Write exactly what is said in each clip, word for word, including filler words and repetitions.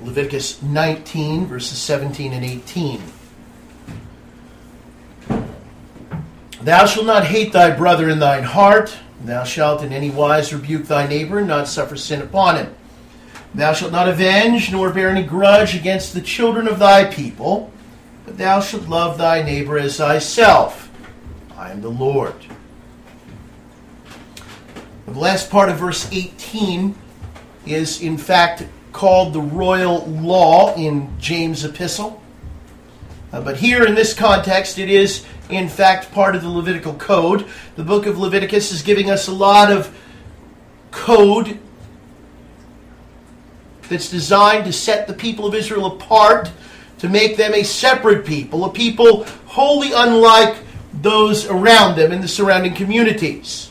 Leviticus nineteen, verses seventeen and eighteen. Thou shalt not hate thy brother in thine heart. Thou shalt in any wise rebuke thy neighbor, and not suffer sin upon him. Thou shalt not avenge, nor bear any grudge against the children of thy people, but thou shalt love thy neighbor as thyself. I am the Lord. The last part of verse eighteen is in fact called the royal law in James' epistle. Uh, but here in this context, it is in fact part of the Levitical code. The book of Leviticus is giving us a lot of code that's designed to set the people of Israel apart, to make them a separate people, a people wholly unlike those around them in the surrounding communities.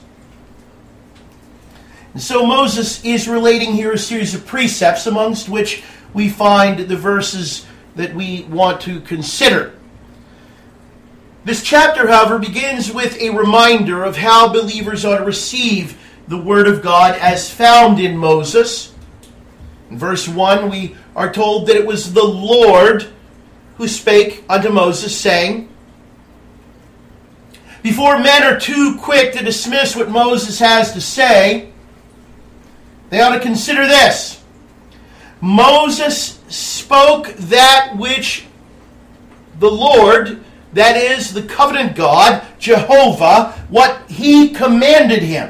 And so Moses is relating here a series of precepts, amongst which we find the verses that we want to consider. This chapter, however, begins with a reminder of how believers ought to receive the Word of God as found in Moses. In verse one, we are told that it was the Lord who spake unto Moses, saying, before men are too quick to dismiss what Moses has to say, they ought to consider this. Moses spoke that which the Lord, that is the covenant God, Jehovah, what he commanded him.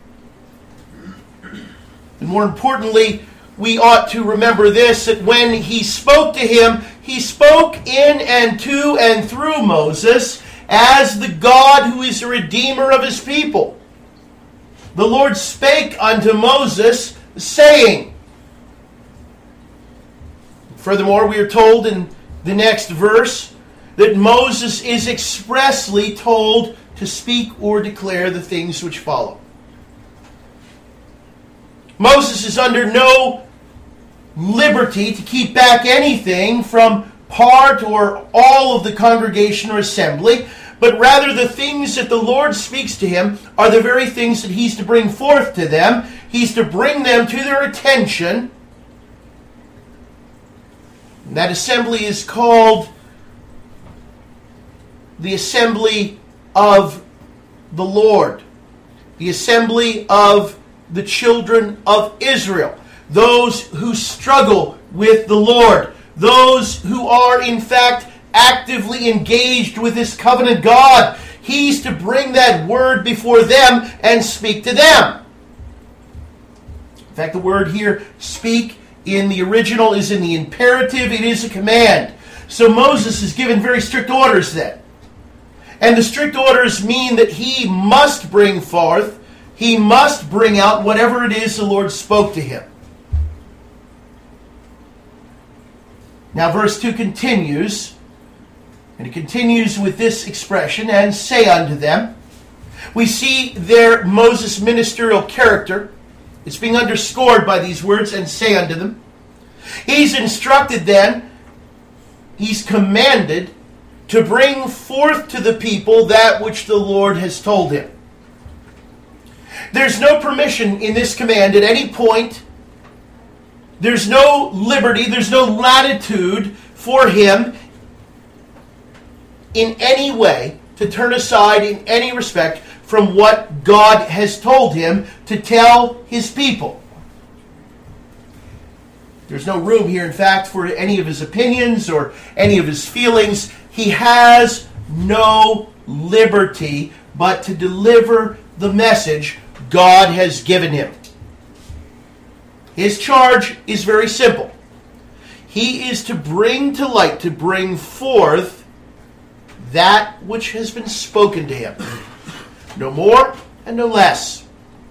And more importantly, we ought to remember this, that when he spoke to him, he spoke in and to and through Moses as the God who is the Redeemer of his people. The Lord spake unto Moses, saying. Furthermore, we are told in the next verse that Moses is expressly told to speak or declare the things which follow. Moses is under no liberty to keep back anything from part or all of the congregation or assembly, but rather the things that the Lord speaks to him are the very things that he's to bring forth to them. He's to bring them to their attention. And that assembly is called the assembly of the Lord, the assembly of the children of Israel, those who struggle with the Lord, those who are in fact actively engaged with this covenant God. He's to bring that word before them and speak to them. In fact, the word here, speak, in the original is in the imperative. It is a command. So Moses is given very strict orders then. And the strict orders mean that he must bring forth, he must bring out whatever it is the Lord spoke to him. Now verse two continues, and it continues with this expression, and say unto them. We see there Moses' ministerial character. It's being underscored by these words, and say unto them. He's instructed then, he's commanded to bring forth to the people that which the Lord has told him. There's no permission in this command at any point. There's no liberty, there's no latitude for him in any way to turn aside in any respect from what God has told him to tell his people. There's no room here, in fact, for any of his opinions or any of his feelings. He has no liberty but to deliver the message God has given him. His charge is very simple. He is to bring to light, to bring forth that which has been spoken to him. No more and no less.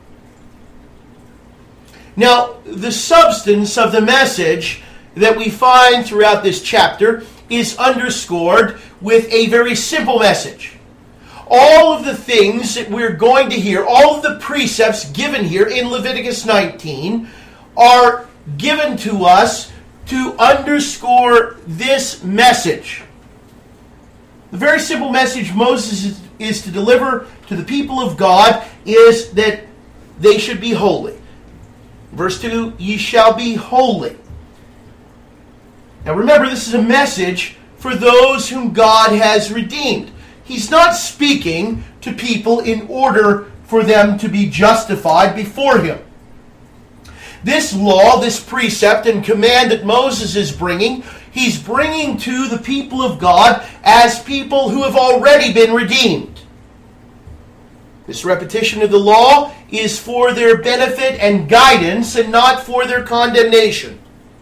Now, the substance of the message that we find throughout this chapter is underscored with a very simple message. All of the things that we're going to hear, all of the precepts given here in Leviticus nineteen are given to us to underscore this message. The very simple message Moses is, is to deliver to the people of God is that they should be holy. Verse two, ye shall be holy. Now remember, this is a message for those whom God has redeemed. He's not speaking to people in order for them to be justified before him. This law, this precept and command that Moses is bringing, he's bringing to the people of God as people who have already been redeemed. This repetition of the law is for their benefit and guidance and not for their condemnation.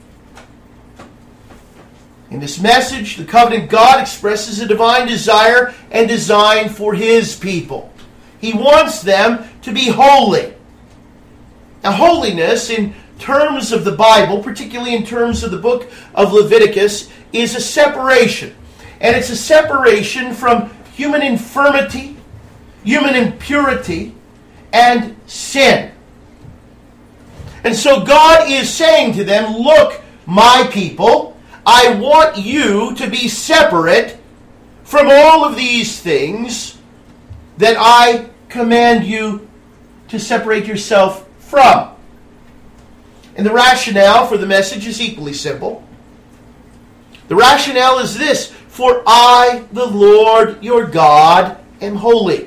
In this message, the covenant God expresses a divine desire and design for his people. He wants them to be holy. Now, holiness in terms of the Bible, particularly in terms of the book of Leviticus, is a separation. And it's a separation from human infirmity, human impurity, and sin. And so God is saying to them, look, my people, I want you to be separate from all of these things that I command you to separate yourself from. And the rationale for the message is equally simple. The rationale is this: for I, the Lord your God, am holy.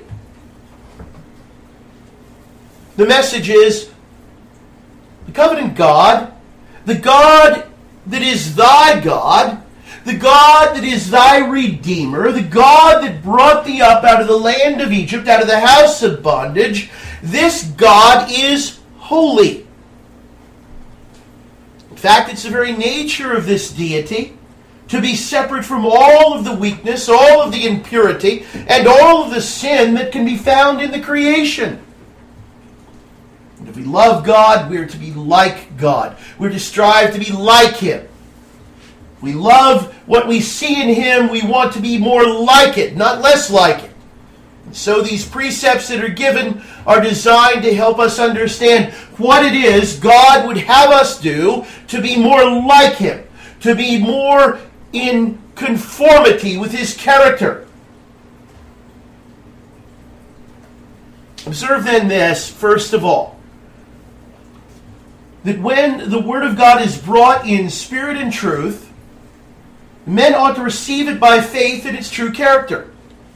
The message is, the covenant God, the God that is thy God, the God that is thy Redeemer, the God that brought thee up out of the land of Egypt, out of the house of bondage, this God is holy. In fact, it's the very nature of this deity to be separate from all of the weakness, all of the impurity, and all of the sin that can be found in the creation. And if we love God, we're to be like God. We're to strive to be like him. If we love what we see in him, we want to be more like it, not less like it. And so these precepts that are given are designed to help us understand what it is God would have us do to be more like him, to be more in conformity with his character. Observe then this, first of all, that when the Word of God is brought in spirit and truth, men ought to receive it by faith in its true character.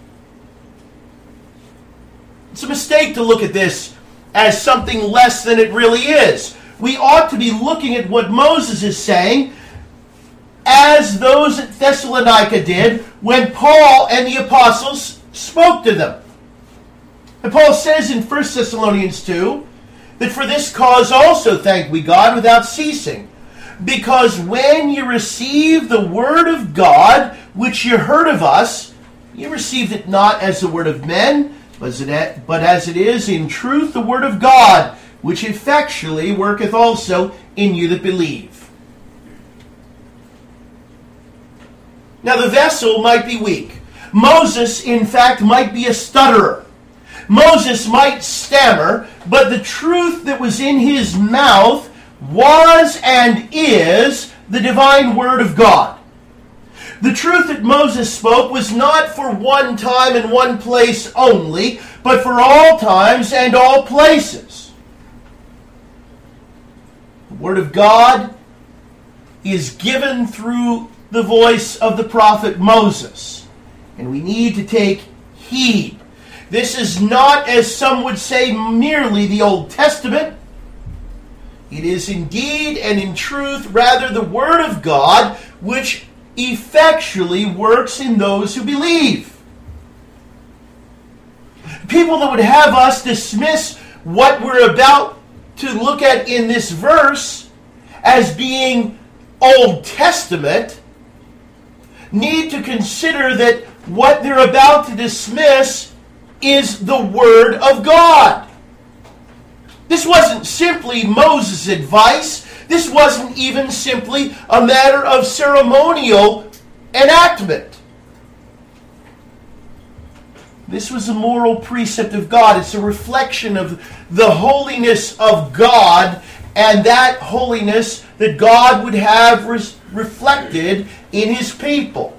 It's a mistake to look at this as something less than it really is. We ought to be looking at what Moses is saying as those at Thessalonica did when Paul and the apostles spoke to them. And Paul says in First Thessalonians two, that for this cause also thank we God without ceasing, because when you received the word of God, which you heard of us, you received it not as the word of men, but as it is in truth the word of God, which effectually worketh also in you that believe. Now the vessel might be weak. Moses, in fact, might be a stutterer. Moses might stammer, but the truth that was in his mouth was and is the divine word of God. The truth that Moses spoke was not for one time and one place only, but for all times and all places. The word of God is given through the voice of the prophet Moses, and we need to take heed. This is not, as some would say, merely the Old Testament. It is indeed and in truth rather the Word of God, which effectually works in those who believe. People that would have us dismiss what we're about to look at in this verse as being Old Testament need to consider that what they're about to dismiss is the Word of God. This wasn't simply Moses' advice. This wasn't even simply a matter of ceremonial enactment. This was a moral precept of God. It's a reflection of the holiness of God, and that holiness that God would have res- reflected in his people.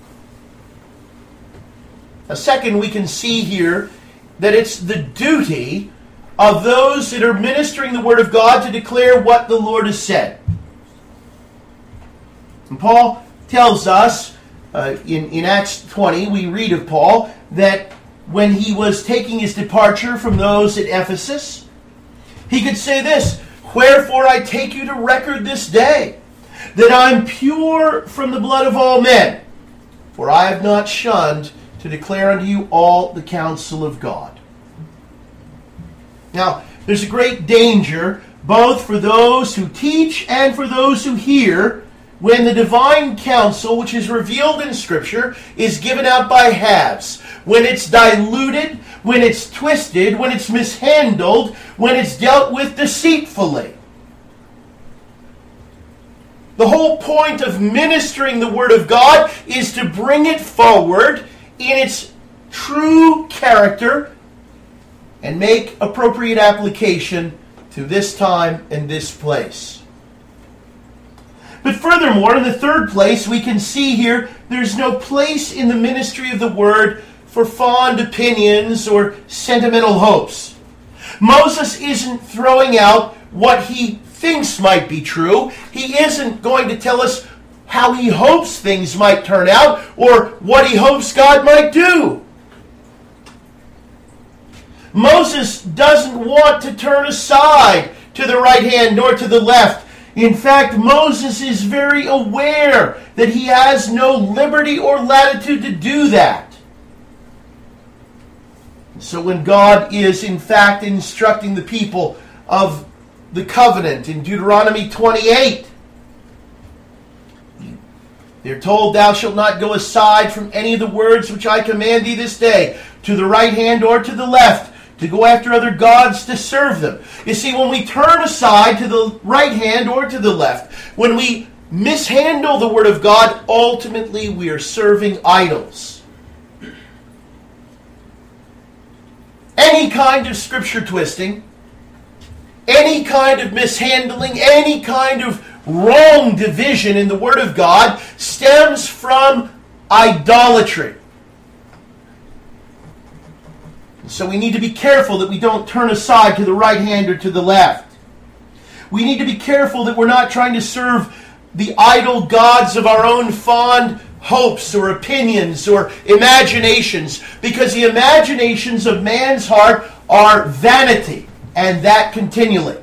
Now, second, we can see here that it's the duty of those that are ministering the Word of God to declare what the Lord has said. And Paul tells us, uh, in, in Acts twenty, we read of Paul, that when he was taking his departure from those at Ephesus, he could say this, "Wherefore I take you to record this day, that I'm pure from the blood of all men, for I have not shunned to declare unto you all the counsel of God." Now, there's a great danger, both for those who teach and for those who hear, when the divine counsel, which is revealed in Scripture, is given out by halves. When it's diluted, when it's twisted, when it's mishandled, when it's dealt with deceitfully. The whole point of ministering the Word of God is to bring it forward in its true character and make appropriate application to this time and this place. But furthermore, in the third place, we can see here there's no place in the ministry of the Word for fond opinions or sentimental hopes. Moses isn't throwing out what he thinks might be true. He isn't going to tell us how he hopes things might turn out or what he hopes God might do. Moses doesn't want to turn aside to the right hand nor to the left. In fact, Moses is very aware that he has no liberty or latitude to do that. So when God is in fact instructing the people of the covenant in Deuteronomy twenty-eight, they're told, "Thou shalt not go aside from any of the words which I command thee this day, to the right hand or to the left, to go after other gods to serve them." You see, when we turn aside to the right hand or to the left, when we mishandle the Word of God, ultimately we are serving idols. Any kind of Scripture twisting, any kind of mishandling, any kind of wrong division in the Word of God stems from idolatry. So we need to be careful that we don't turn aside to the right hand or to the left. We need to be careful that we're not trying to serve the idol gods of our own fond hopes or opinions or imaginations, because the imaginations of man's heart are vanity, and that continually.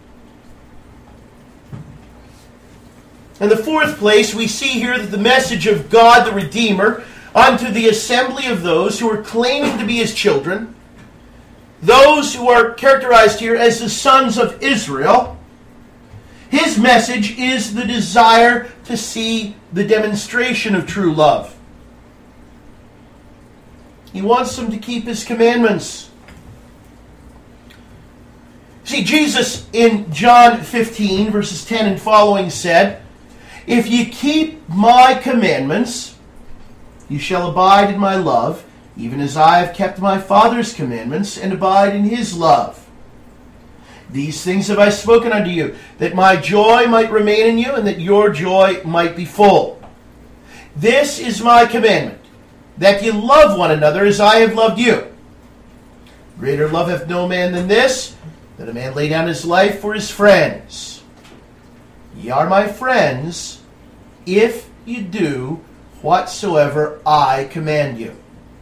In the fourth place, we see here that the message of God the Redeemer unto the assembly of those who are claiming to be His children, those who are characterized here as the sons of Israel, His message is the desire to see the demonstration of true love. He wants them to keep His commandments. See, Jesus in John fifteen, verses ten and following said, "If ye keep my commandments, you shall abide in my love, even as I have kept my Father's commandments and abide in His love. These things have I spoken unto you, that my joy might remain in you, and that your joy might be full. This is my commandment, that ye love one another as I have loved you. Greater love hath no man than this, that a man lay down his life for his friends. Ye are my friends, if ye do whatsoever I command you."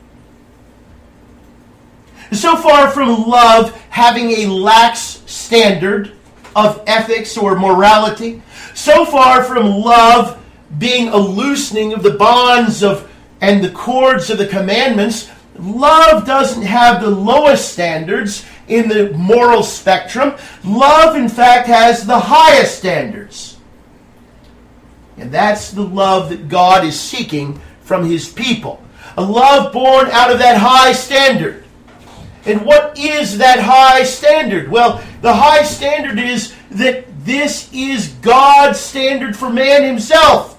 So far from love having a lax standard of ethics or morality, so far from love being a loosening of the bonds of and the cords of the commandments, love doesn't have the lowest standards in the moral spectrum. Love, in fact, has the highest standards. And that's the love that God is seeking from His people. A love born out of that high standard. And what is that high standard? Well, the high standard is that this is God's standard for man himself.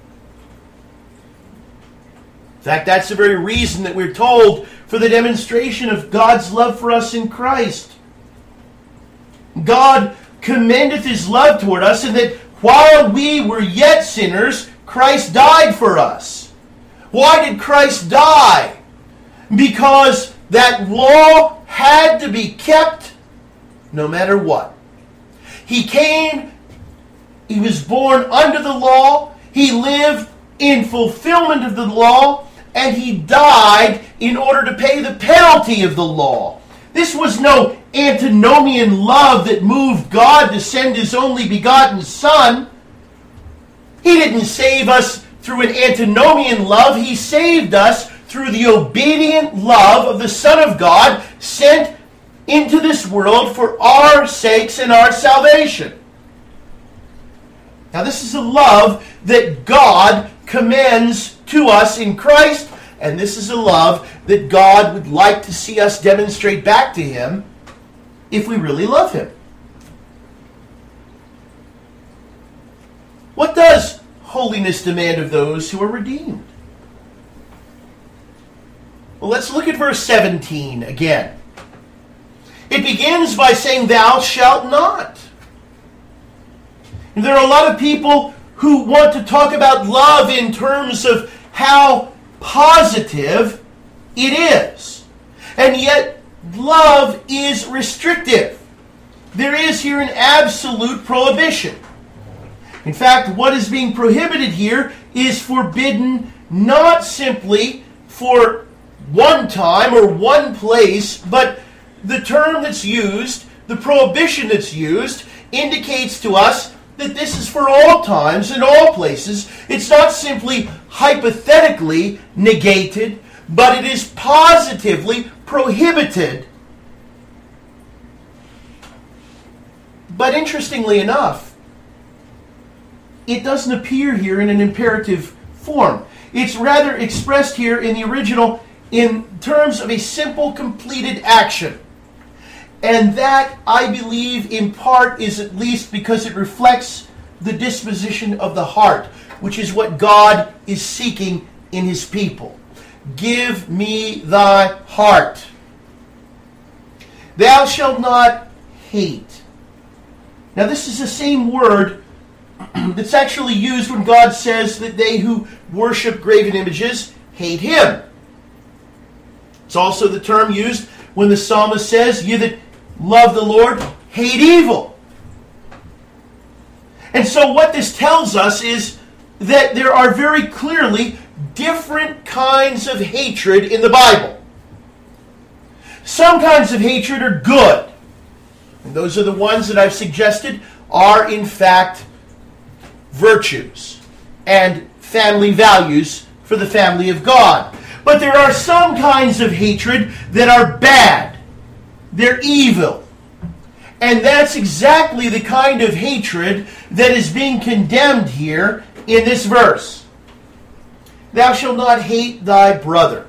In fact, that's the very reason that we're told for the demonstration of God's love for us in Christ. God commendeth His love toward us, in that while we were yet sinners, Christ died for us. Why did Christ die? Because that law had to be kept no matter what. He came, He was born under the law, He lived in fulfillment of the law, and he died in order to pay the penalty of the law. This was no antinomian love that moved God to send his only begotten Son. He didn't save us through an antinomian love. He saved us through the obedient love of the Son of God sent into this world for our sakes and our salvation. Now, this is a love that God commends to us in Christ, and this is a love that God would like to see us demonstrate back to him if we really love him. What does holiness demand of those who are redeemed? Well, let's look at verse seventeen again. It begins by saying, "Thou shalt not." And there are a lot of people who want to talk about love in terms of how positive it is. And yet, love is restrictive. There is here an absolute prohibition. In fact, what is being prohibited here is forbidden not simply for one time or one place, but the term that's used, the prohibition that's used, indicates to us that this is for all times and all places. It's not simply hypothetically negated, but it is positively prohibited. But interestingly enough, it doesn't appear here in an imperative form. It's rather expressed here in the original in terms of a simple completed action. And that, I believe, in part is at least because it reflects the disposition of the heart, which is what God is seeking in his people. Give me thy heart. Thou shalt not hate. Now, this is the same word that's actually used when God says that they who worship graven images hate him. It's also the term used when the psalmist says, "You that love the Lord, hate evil." And so what this tells us is that there are very clearly different kinds of hatred in the Bible. Some kinds of hatred are good. And those are the ones that I've suggested are in fact virtues and family values for the family of God. But there are some kinds of hatred that are bad. They're evil. And that's exactly the kind of hatred that is being condemned here in this verse. Thou shalt not hate thy brother.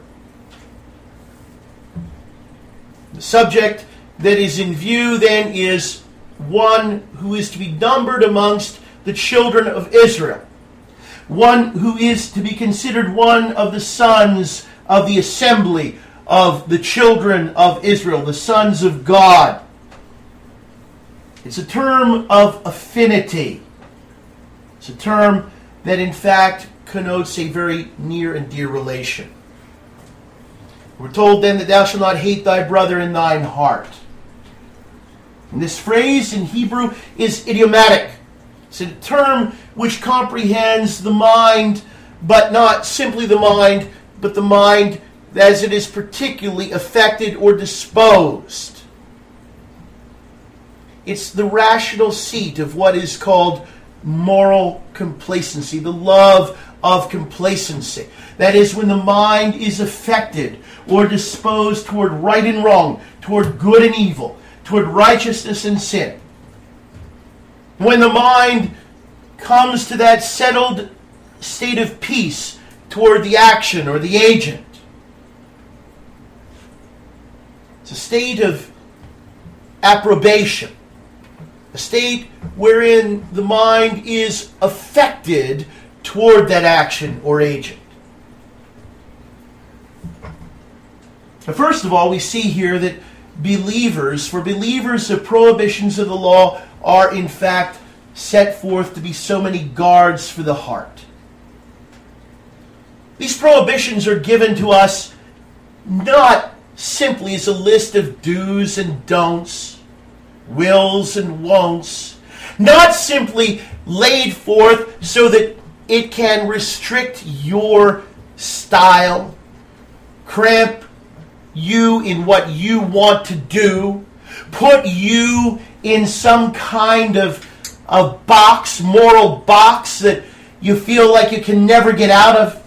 The subject that is in view then is one who is to be numbered amongst the children of Israel. One who is to be considered one of the sons of the assembly of the children of Israel, the sons of God. It's a term of affinity. It's a term that in fact connotes a very near and dear relation. We're told then that thou shalt not hate thy brother in thine heart. And this phrase in Hebrew is idiomatic. It's a term which comprehends the mind, but not simply the mind, but the mind as it is particularly affected or disposed. It's the rational seat of what is called moral complacency, the love of complacency. That is, when the mind is affected or disposed toward right and wrong, toward good and evil, toward righteousness and sin. When the mind comes to that settled state of peace toward the action or the agent. It's a state of approbation. A state wherein the mind is affected toward that action or agent. Now, first of all, we see here that believers, for believers, the prohibitions of the law are in fact set forth to be so many guards for the heart. These prohibitions are given to us not simply as a list of do's and don'ts, wills and won'ts, not simply laid forth so that it can restrict your style, cramp you in what you want to do, put you in some kind of, of box, moral box that you feel like you can never get out of.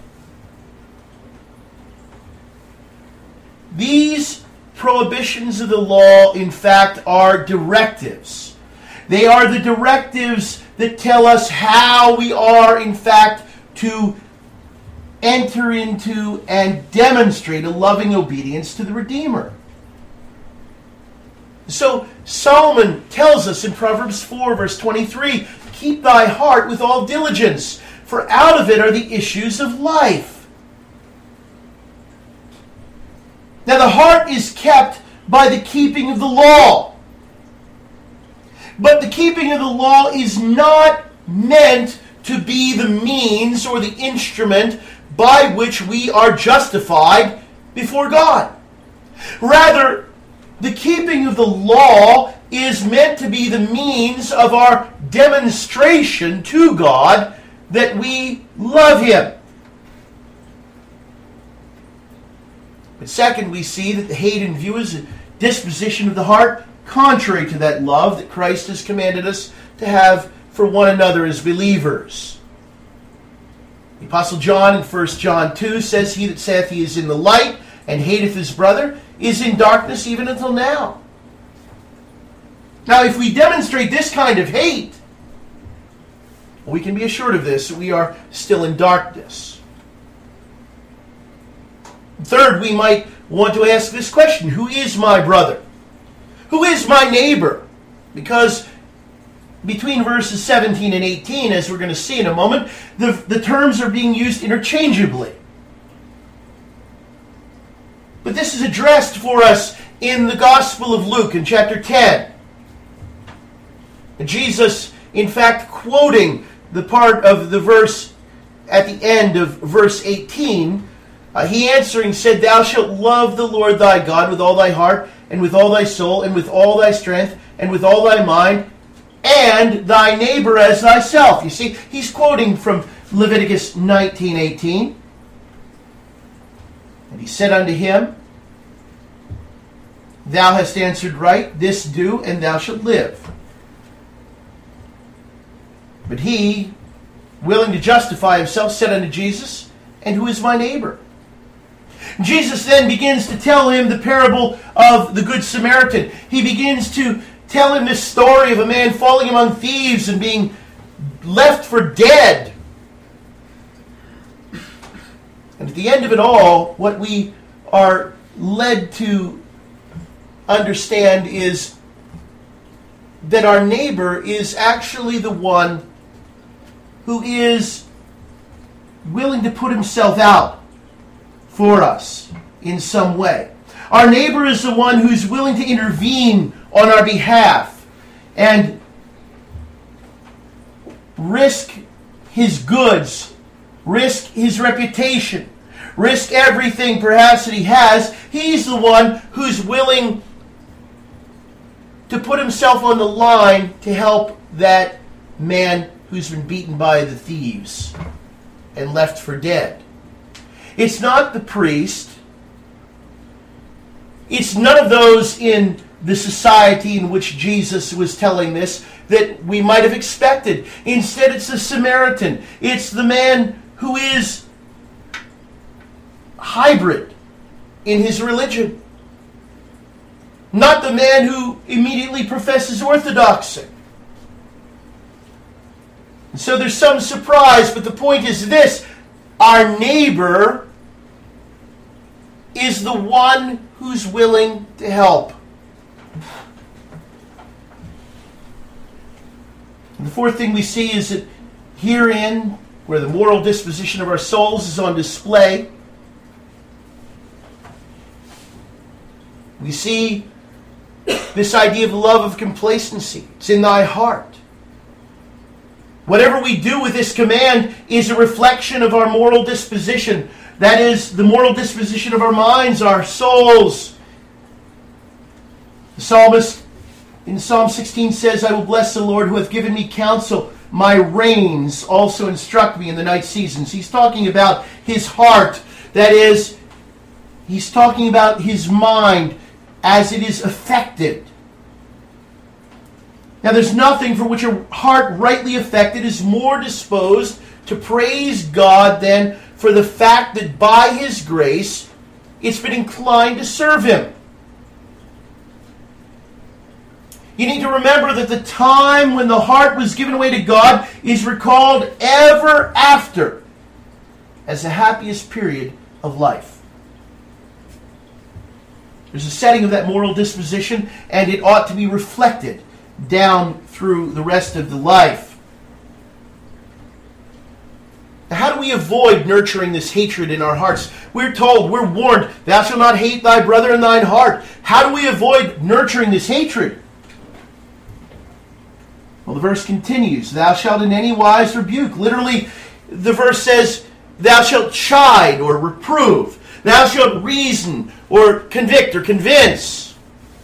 These prohibitions of the law, in fact, are directives. They are the directives that tell us how we are, in fact, to enter into and demonstrate a loving obedience to the Redeemer. So Solomon tells us in Proverbs four, verse twenty-three, keep thy heart with all diligence, for out of it are the issues of life. Now the heart is kept by the keeping of the law. But the keeping of the law is not meant to be the means or the instrument by which we are justified before God. Rather, the keeping of the law is meant to be the means of our demonstration to God that we love Him. But second, we see that the Hayden view is a disposition of the heart contrary to that love that Christ has commanded us to have for one another as believers. The Apostle John in First John two says, he that saith he is in the light and hateth his brother is in darkness even until now. Now, if we demonstrate this kind of hate, we can be assured of this, that we are still in darkness. Third, we might want to ask this question: who is my brother? Who is my neighbor? Because between verses seventeen and eighteen, as we're going to see in a moment, the, the terms are being used interchangeably. But this is addressed for us in the Gospel of Luke in chapter ten. And Jesus, in fact, quoting the part of the verse at the end of verse eighteen, uh, he answering said, Thou shalt love the Lord thy God with all thy heart, and with all thy soul, and with all thy strength, and with all thy mind, and thy neighbor as thyself. You see, he's quoting from Leviticus nineteen eighteen. And he said unto him, Thou hast answered right, this do, and thou shalt live. But he, willing to justify himself, said unto Jesus, And who is my neighbor? Jesus then begins to tell him the parable of the Good Samaritan. He begins to tell him this story of a man falling among thieves and being left for dead. And at the end of it all, what we are led to understand is that our neighbor is actually the one who is willing to put himself out for us in some way. Our neighbor is the one who's willing to intervene on our behalf and risk his goods, risk his reputation, risk everything perhaps that he has. He's the one who's willing to put himself on the line to help that man who's been beaten by the thieves and left for dead. It's not the priest. It's none of those in the society in which Jesus was telling this that we might have expected. Instead, it's the Samaritan. It's the man who is hybrid in his religion. Not the man who immediately professes orthodoxy. And so there's some surprise, but the point is this: our neighbor is the one who's willing to help. And the fourth thing we see is that herein, where the moral disposition of our souls is on display, we see this idea of the love of complacency. It's in thy heart. Whatever we do with this command is a reflection of our moral disposition. That is, the moral disposition of our minds, our souls. The psalmist in Psalm sixteen says, I will bless the Lord who hath given me counsel. my reins also instruct me in the night seasons. He's talking about his heart. That is, he's talking about his mind as it is affected. Now, there's nothing for which a heart rightly affected is more disposed to praise God than for the fact that by his grace it's been inclined to serve him. You need to remember that the time when the heart was given away to God is recalled ever after as the happiest period of life. There's a setting of that moral disposition, and it ought to be reflected down through the rest of the life. Now, how do we avoid nurturing this hatred in our hearts? We're told, we're warned, thou shalt not hate thy brother in thine heart. How do we avoid nurturing this hatred? Well, the verse continues, thou shalt in any wise rebuke. Literally, the verse says, thou shalt chide or reprove. Thou shalt reason or convict or convince.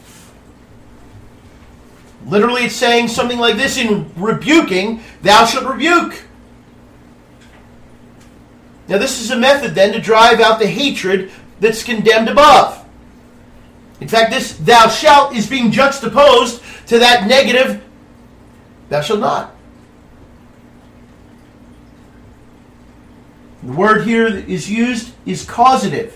Literally, it's saying something like this: in rebuking, thou shalt rebuke. Now, this is a method then to drive out the hatred that's condemned above. In fact, this thou shalt is being juxtaposed to that negative thou shalt not. The word here that is used is causative.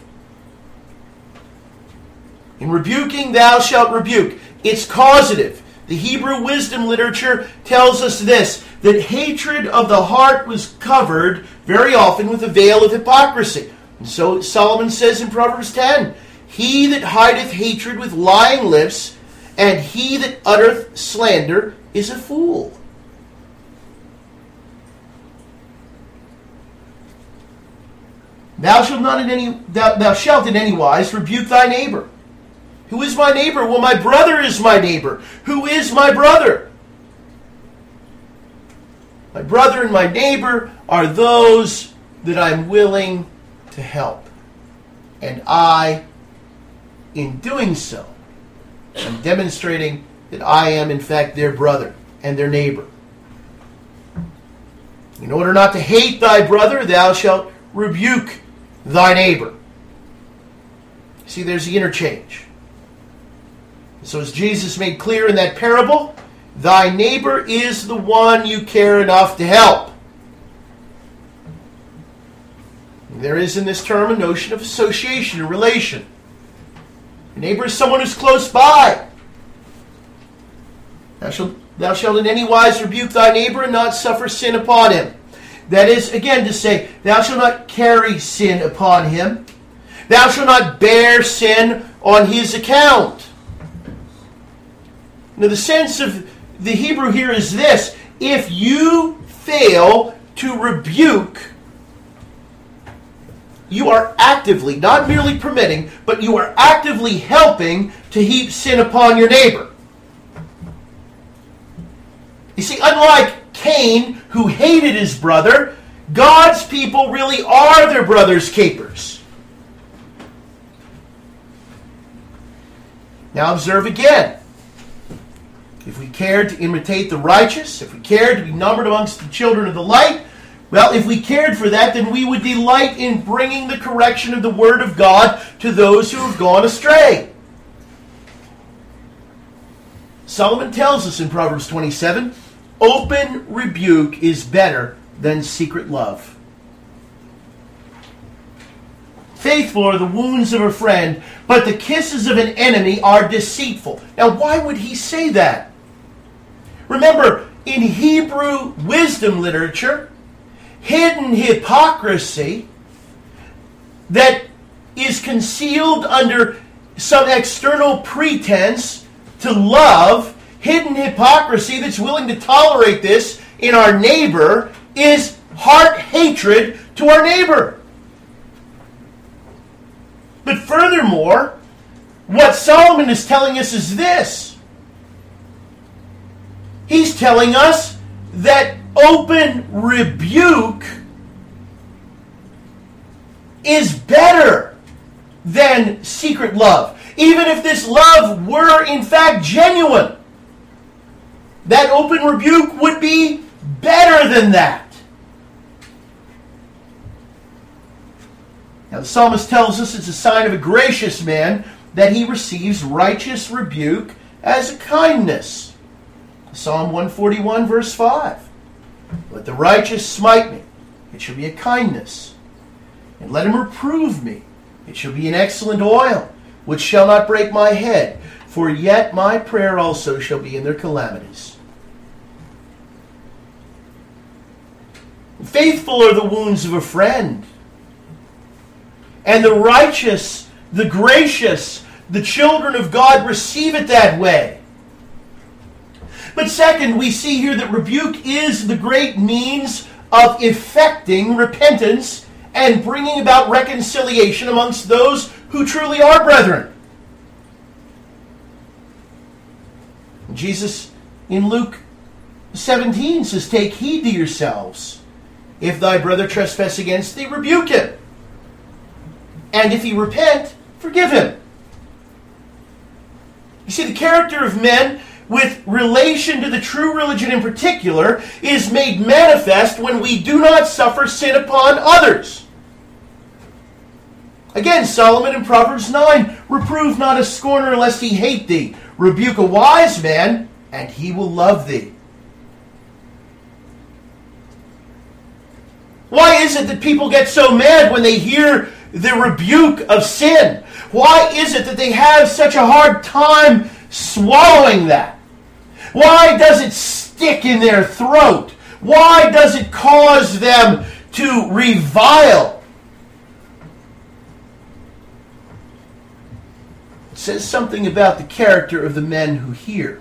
In rebuking, thou shalt rebuke. It's causative. The Hebrew wisdom literature tells us this, that hatred of the heart was covered very often with a veil of hypocrisy. And so Solomon says in Proverbs ten, he that hideth hatred with lying lips, and he that uttereth slander is a fool. Thou shalt not in any thou, thou shalt in any wise rebuke thy neighbor. Who is my neighbor? Well, my brother is my neighbor. Who is my brother? My brother and my neighbor are those that I'm willing to help. And I, in doing so, am demonstrating that I am in fact their brother and their neighbor. In order not to hate thy brother, thou shalt rebuke thy neighbor. See, there's the interchange. So as Jesus made clear in that parable, thy neighbor is the one you care enough to help. There is in this term a notion of association, a relation. A neighbor is someone who's close by. Thou shalt, thou shalt in any wise rebuke thy neighbor and not suffer sin upon him. That is, again, to say, thou shalt not carry sin upon him. Thou shalt not bear sin on his account. Now, the sense of the Hebrew here is this: if you fail to rebuke, you are actively, not merely permitting, but you are actively helping to heap sin upon your neighbor. You see, unlike Cain, who hated his brother, God's people really are their brother's keepers. Now observe again. If we cared to imitate the righteous, if we cared to be numbered amongst the children of the light, well, if we cared for that, then we would delight in bringing the correction of the Word of God to those who have gone astray. Solomon tells us in Proverbs twenty-seven, open rebuke is better than secret love. Faithful are the wounds of a friend, but the kisses of an enemy are deceitful. Now, why would he say that? Remember, in Hebrew wisdom literature, hidden hypocrisy that is concealed under some external pretense to love, hidden hypocrisy that's willing to tolerate this in our neighbor, is heart hatred to our neighbor. But furthermore, what Solomon is telling us is this. He's telling us that open rebuke is better than secret love. Even if this love were in fact genuine, that open rebuke would be better than that. Now the psalmist tells us it's a sign of a gracious man that he receives righteous rebuke as a kindness. Psalm one forty-one verse five. Let the righteous smite me, it shall be a kindness. And let him reprove me, it shall be an excellent oil, which shall not break my head. For yet my prayer also shall be in their calamities. Faithful are the wounds of a friend. And the righteous, the gracious, the children of God receive it that way. But second, we see here that rebuke is the great means of effecting repentance and bringing about reconciliation amongst those who truly are brethren. Jesus in Luke seventeen says, take heed to yourselves. If thy brother trespass against thee, rebuke him. And if he repent, forgive him. You see, the character of men with relation to the true religion in particular is made manifest when we do not suffer sin upon others. Again, Solomon in Proverbs nine, reprove not a scorner lest he hate thee. Rebuke a wise man, and he will love thee. Why is it that people get so mad when they hear the rebuke of sin? Why is it that they have such a hard time swallowing that? Why does it stick in their throat? Why does it cause them to revile? It says something about the character of the men who hear.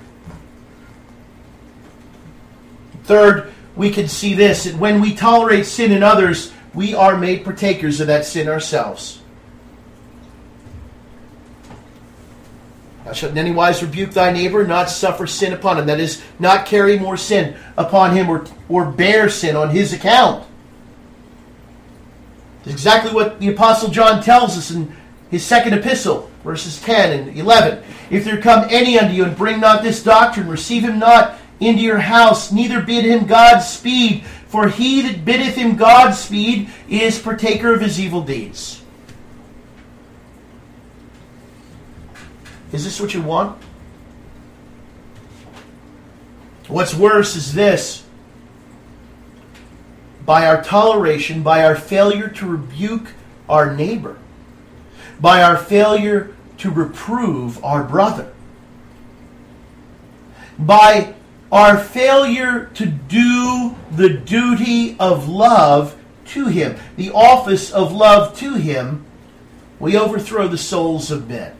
Third, we can see this, that when we tolerate sin in others, we are made partakers of that sin ourselves. Thou shalt in any wise rebuke thy neighbor, not suffer sin upon him. That is, not carry more sin upon him or, or bear sin on his account. It's exactly what the Apostle John tells us in his second epistle, verses ten and eleven. If there come any unto you and bring not this doctrine, receive him not into your house, neither bid him Godspeed. For he that biddeth him Godspeed is partaker of his evil deeds. Is this what you want? What's worse is this. By our toleration, by our failure to rebuke our neighbor, by our failure to reprove our brother, by our failure to do the duty of love to him, the office of love to him, we overthrow the souls of men.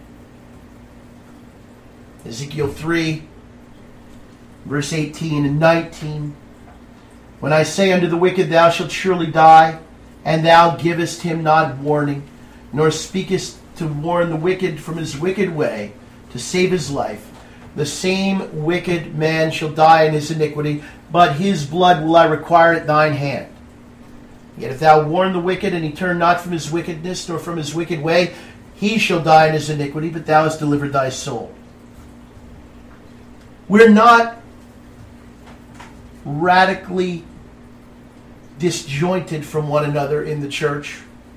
Ezekiel three, verse eighteen and nineteen. When I say unto the wicked, thou shalt surely die, and thou givest him not warning, nor speakest to warn the wicked from his wicked way, to save his life, the same wicked man shall die in his iniquity, but his blood will I require at thine hand. Yet if thou warn the wicked, and he turn not from his wickedness, nor from his wicked way, he shall die in his iniquity, but thou hast delivered thy soul. We're not radically disjointed from one another in the church.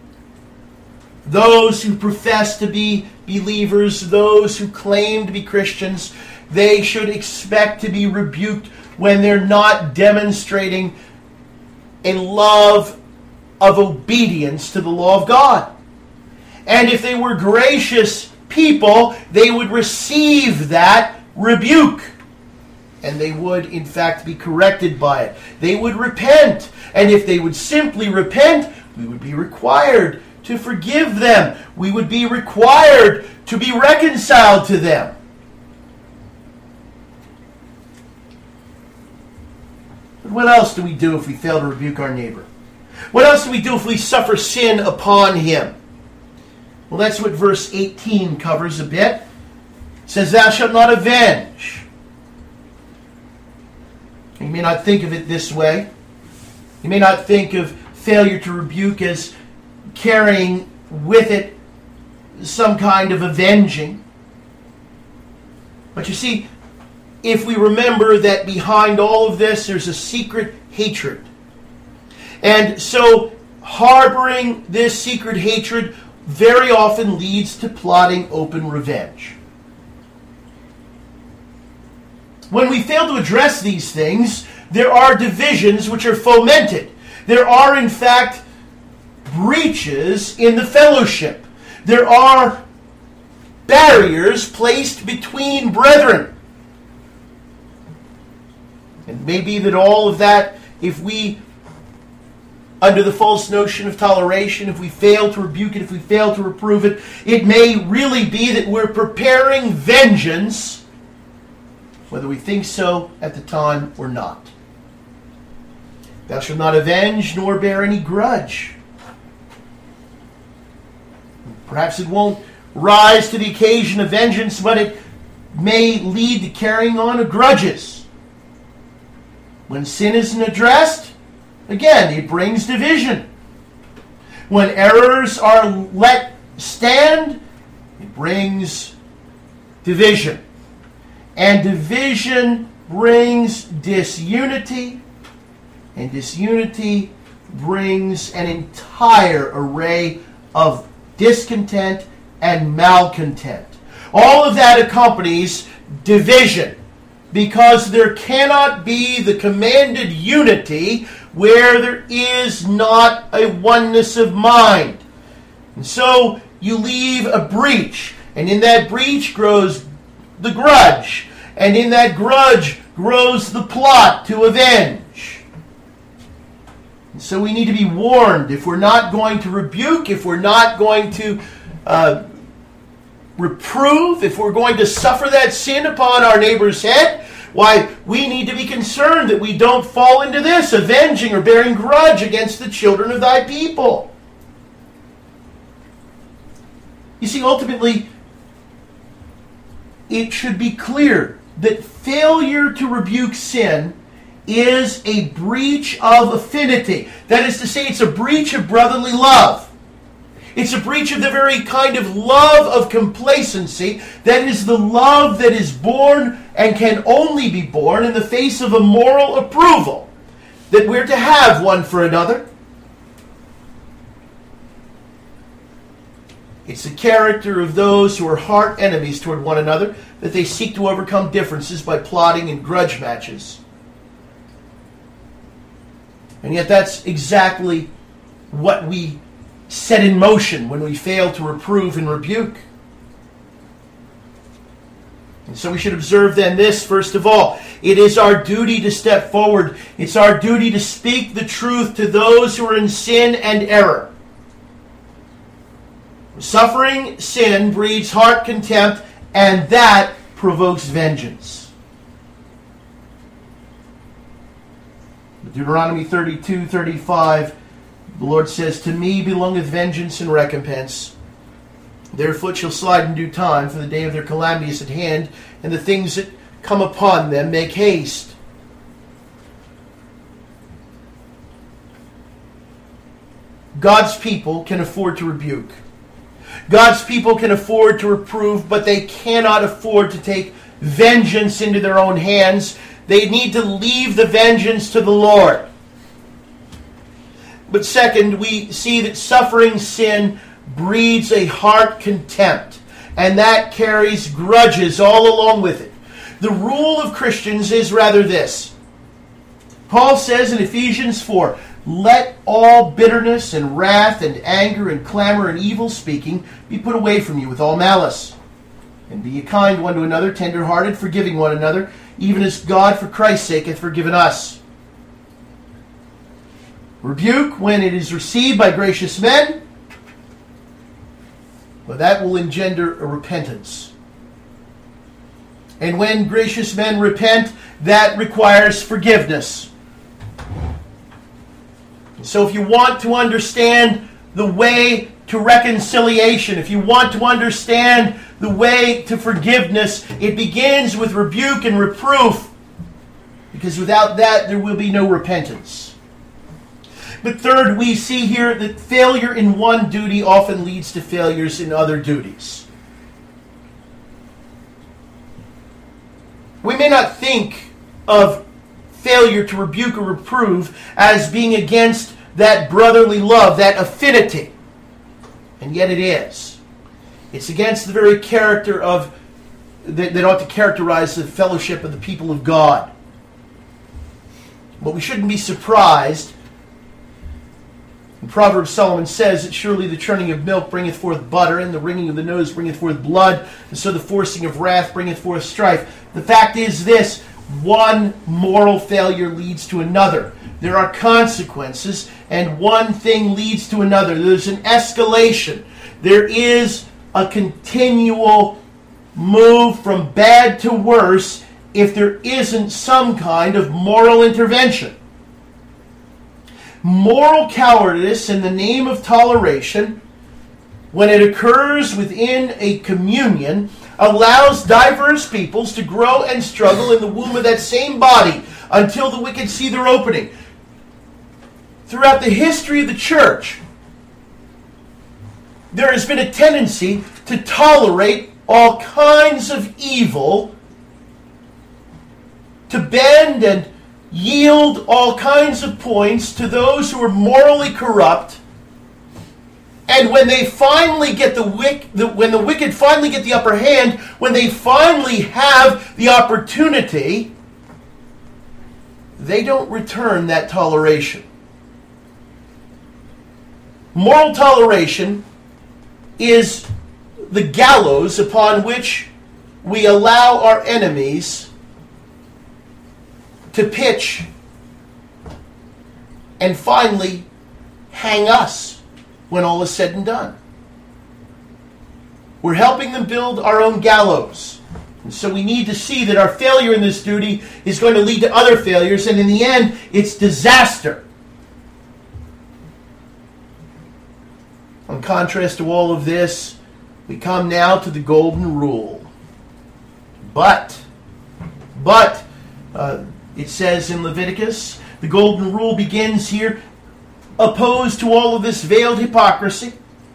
Those who profess to be believers, those who claim to be Christians, they should expect to be rebuked when they're not demonstrating a love of obedience to the law of God. And if they were gracious people, they would receive that rebuke. And they would, in fact, be corrected by it. They would repent. And if they would simply repent, we would be required to forgive them. We would be required to be reconciled to them. But what else do we do if we fail to rebuke our neighbor? What else do we do if we suffer sin upon him? Well, that's what verse eighteen covers a bit. It says, thou shalt not avenge. You may not think of it this way. You may not think of failure to rebuke as carrying with it some kind of avenging. But you see, if we remember that behind all of this there's a secret hatred. And so harboring this secret hatred very often leads to plotting open revenge. When we fail to address these things, there are divisions which are fomented. There are, in fact, breaches in the fellowship. There are barriers placed between brethren. It may be that all of that, if we, under the false notion of toleration, if we fail to rebuke it, if we fail to reprove it, it may really be that we're preparing vengeance, whether we think so at the time or not. Thou shalt not avenge nor bear any grudge. Perhaps it won't rise to the occasion of vengeance, but it may lead to carrying on of grudges. When sin isn't addressed, again, it brings division. When errors are let stand, it brings division. And division brings disunity, and disunity brings an entire array of discontent and malcontent. All of that accompanies division, because there cannot be the commanded unity where there is not a oneness of mind. And so you leave a breach, and in that breach grows the grudge, and in that grudge grows the plot to avenge. And so we need to be warned. If we're not going to rebuke, if we're not going to uh, reprove, if we're going to suffer that sin upon our neighbor's head, why, we need to be concerned that we don't fall into this, avenging or bearing grudge against the children of thy people. You see, ultimately, it should be clear that failure to rebuke sin is a breach of affinity. That is to say, it's a breach of brotherly love. It's a breach of the very kind of love of complacency that is the love that is born and can only be born in the face of a moral approval that we're to have one for another. It's the character of those who are heart enemies toward one another, that they seek to overcome differences by plotting and grudge matches. And yet that's exactly what we set in motion when we fail to reprove and rebuke. And so we should observe then this, first of all. It is our duty to step forward. It's our duty to speak the truth to those who are in sin and error. Suffering sin breeds heart contempt, and that provokes vengeance. Deuteronomy thirty-two thirty-five, the Lord says, "To me belongeth vengeance and recompense. Their foot shall slide in due time, for the day of their calamity is at hand, and the things that come upon them make haste." God's people can afford to rebuke. God's people can afford to reprove, but they cannot afford to take vengeance into their own hands. They need to leave the vengeance to the Lord. But second, we see that suffering sin breeds a heart contempt, and that carries grudges all along with it. The rule of Christians is rather this. Paul says in Ephesians four, "Let all bitterness and wrath and anger and clamor and evil speaking be put away from you with all malice. And be ye kind one to another, tender-hearted, forgiving one another, even as God for Christ's sake hath forgiven us." Rebuke, when it is received by gracious men, well, that will engender a repentance. And when gracious men repent, that requires forgiveness. So if you want to understand the way to reconciliation, if you want to understand the way to forgiveness, it begins with rebuke and reproof, because without that there will be no repentance. But third, we see here that failure in one duty often leads to failures in other duties. We may not think of failure to rebuke or reprove as being against that brotherly love, that affinity. And yet it is. It's against the very character of that, that ought to characterize the fellowship of the people of God. But we shouldn't be surprised. In Proverbs, Solomon says that surely the churning of milk bringeth forth butter, and the wringing of the nose bringeth forth blood, and so the forcing of wrath bringeth forth strife. The fact is this: one moral failure leads to another. There are consequences, and one thing leads to another. There's an escalation. There is a continual move from bad to worse if there isn't some kind of moral intervention. Moral cowardice in the name of toleration, when it occurs within a communion, allows diverse peoples to grow and struggle in the womb of that same body until the wicked see their opening. Throughout the history of the church, there has been a tendency to tolerate all kinds of evil, to bend and yield all kinds of points to those who are morally corrupt. And when they finally get the, wick, the when the wicked finally get the upper hand, when they finally have the opportunity, they don't return that toleration. Moral toleration is the gallows upon which we allow our enemies to pitch and finally hang us when all is said and done. We're helping them build our own gallows. And so we need to see that our failure in this duty is going to lead to other failures, and in the end, it's disaster. In contrast to all of this, we come now to the golden rule. But, but, uh, it says in Leviticus, the golden rule begins here, opposed to all of this veiled hypocrisy.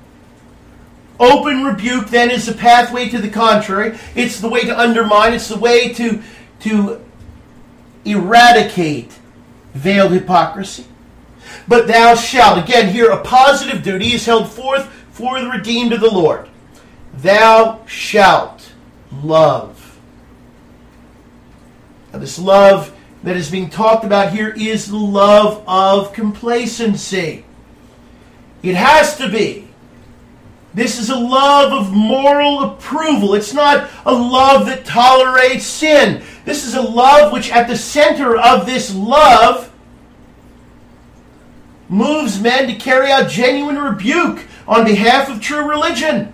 Open rebuke then is the pathway to the contrary. It's the way to undermine, it's the way to, to eradicate veiled hypocrisy. But thou shalt, again here a positive duty is held forth for the redeemed of the Lord. Thou shalt love. Now this love that is being talked about here is the love of complacency. It has to be. This is a love of moral approval. It's not a love that tolerates sin. This is a love which at the center of this love moves men to carry out genuine rebuke on behalf of true religion.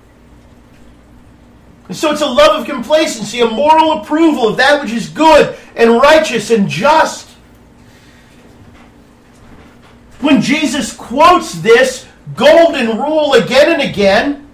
And so it's a love of complacency, a moral approval of that which is good and righteous and just. When Jesus quotes this golden rule again and again,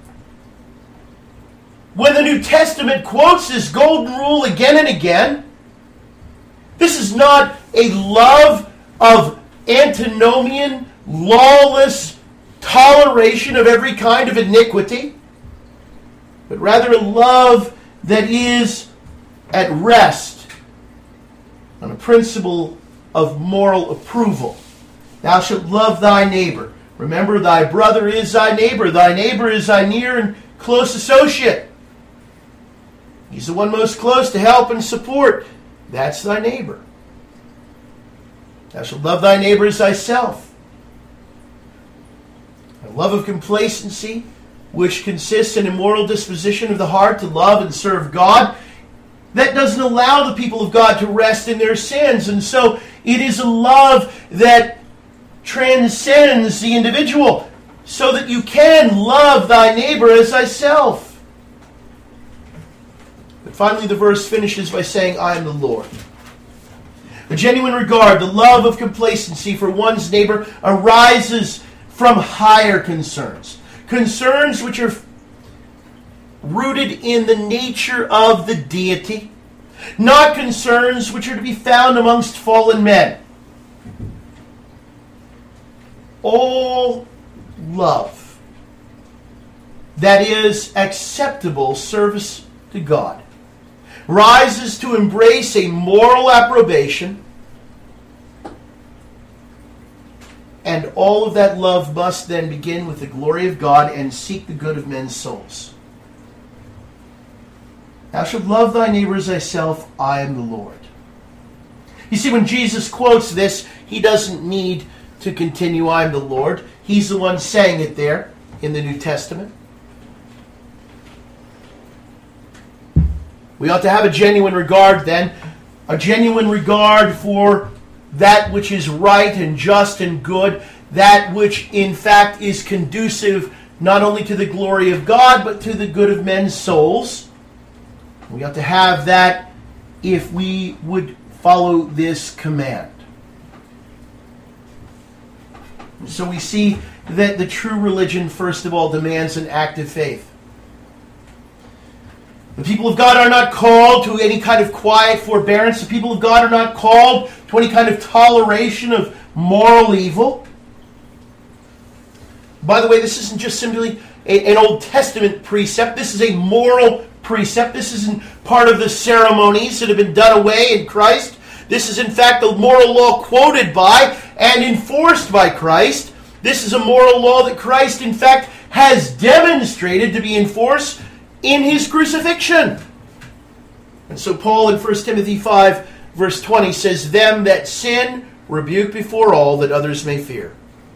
when the New Testament quotes this golden rule again and again, this is not a love of antinomian, lawless toleration of every kind of iniquity, but rather a love that is at rest on a principle of moral approval. Thou shalt love thy neighbor. Remember, thy brother is thy neighbor. Thy neighbor is thy near and close associate. He's the one most close to help and support. That's thy neighbor. Thou shalt love thy neighbor as thyself. A love of complacency, which consists in a moral disposition of the heart to love and serve God, that doesn't allow the people of God to rest in their sins. And so it is a love that transcends the individual so that you can love thy neighbor as thyself. But finally the verse finishes by saying, I am the Lord. A genuine regard, the love of complacency for one's neighbor arises from higher concerns. Concerns which are rooted in the nature of the deity, not concerns which are to be found amongst fallen men. All love that is acceptable service to God rises to embrace a moral approbation And all of that love must then begin with the glory of God and seek the good of men's souls. Thou shalt love thy neighbor as thyself. I am the Lord. You see, when Jesus quotes this, he doesn't need to continue, I am the Lord. He's the one saying it there in the New Testament. We ought to have a genuine regard then, a genuine regard for that which is right and just and good, that which in fact is conducive not only to the glory of God, but to the good of men's souls. We ought to have that if we would follow this command. So we see that the true religion, first of all, demands an active faith. The people of God are not called to any kind of quiet forbearance. The people of God are not called to any kind of toleration of moral evil. By the way, this isn't just simply a, an Old Testament precept. This is a moral precept. This isn't part of the ceremonies that have been done away in Christ. This is in fact the moral law quoted by and enforced by Christ. This is a moral law that Christ in fact has demonstrated to be enforced in his crucifixion. And so Paul in First Timothy five verse twenty says, them that sin rebuke before all, that others may fear.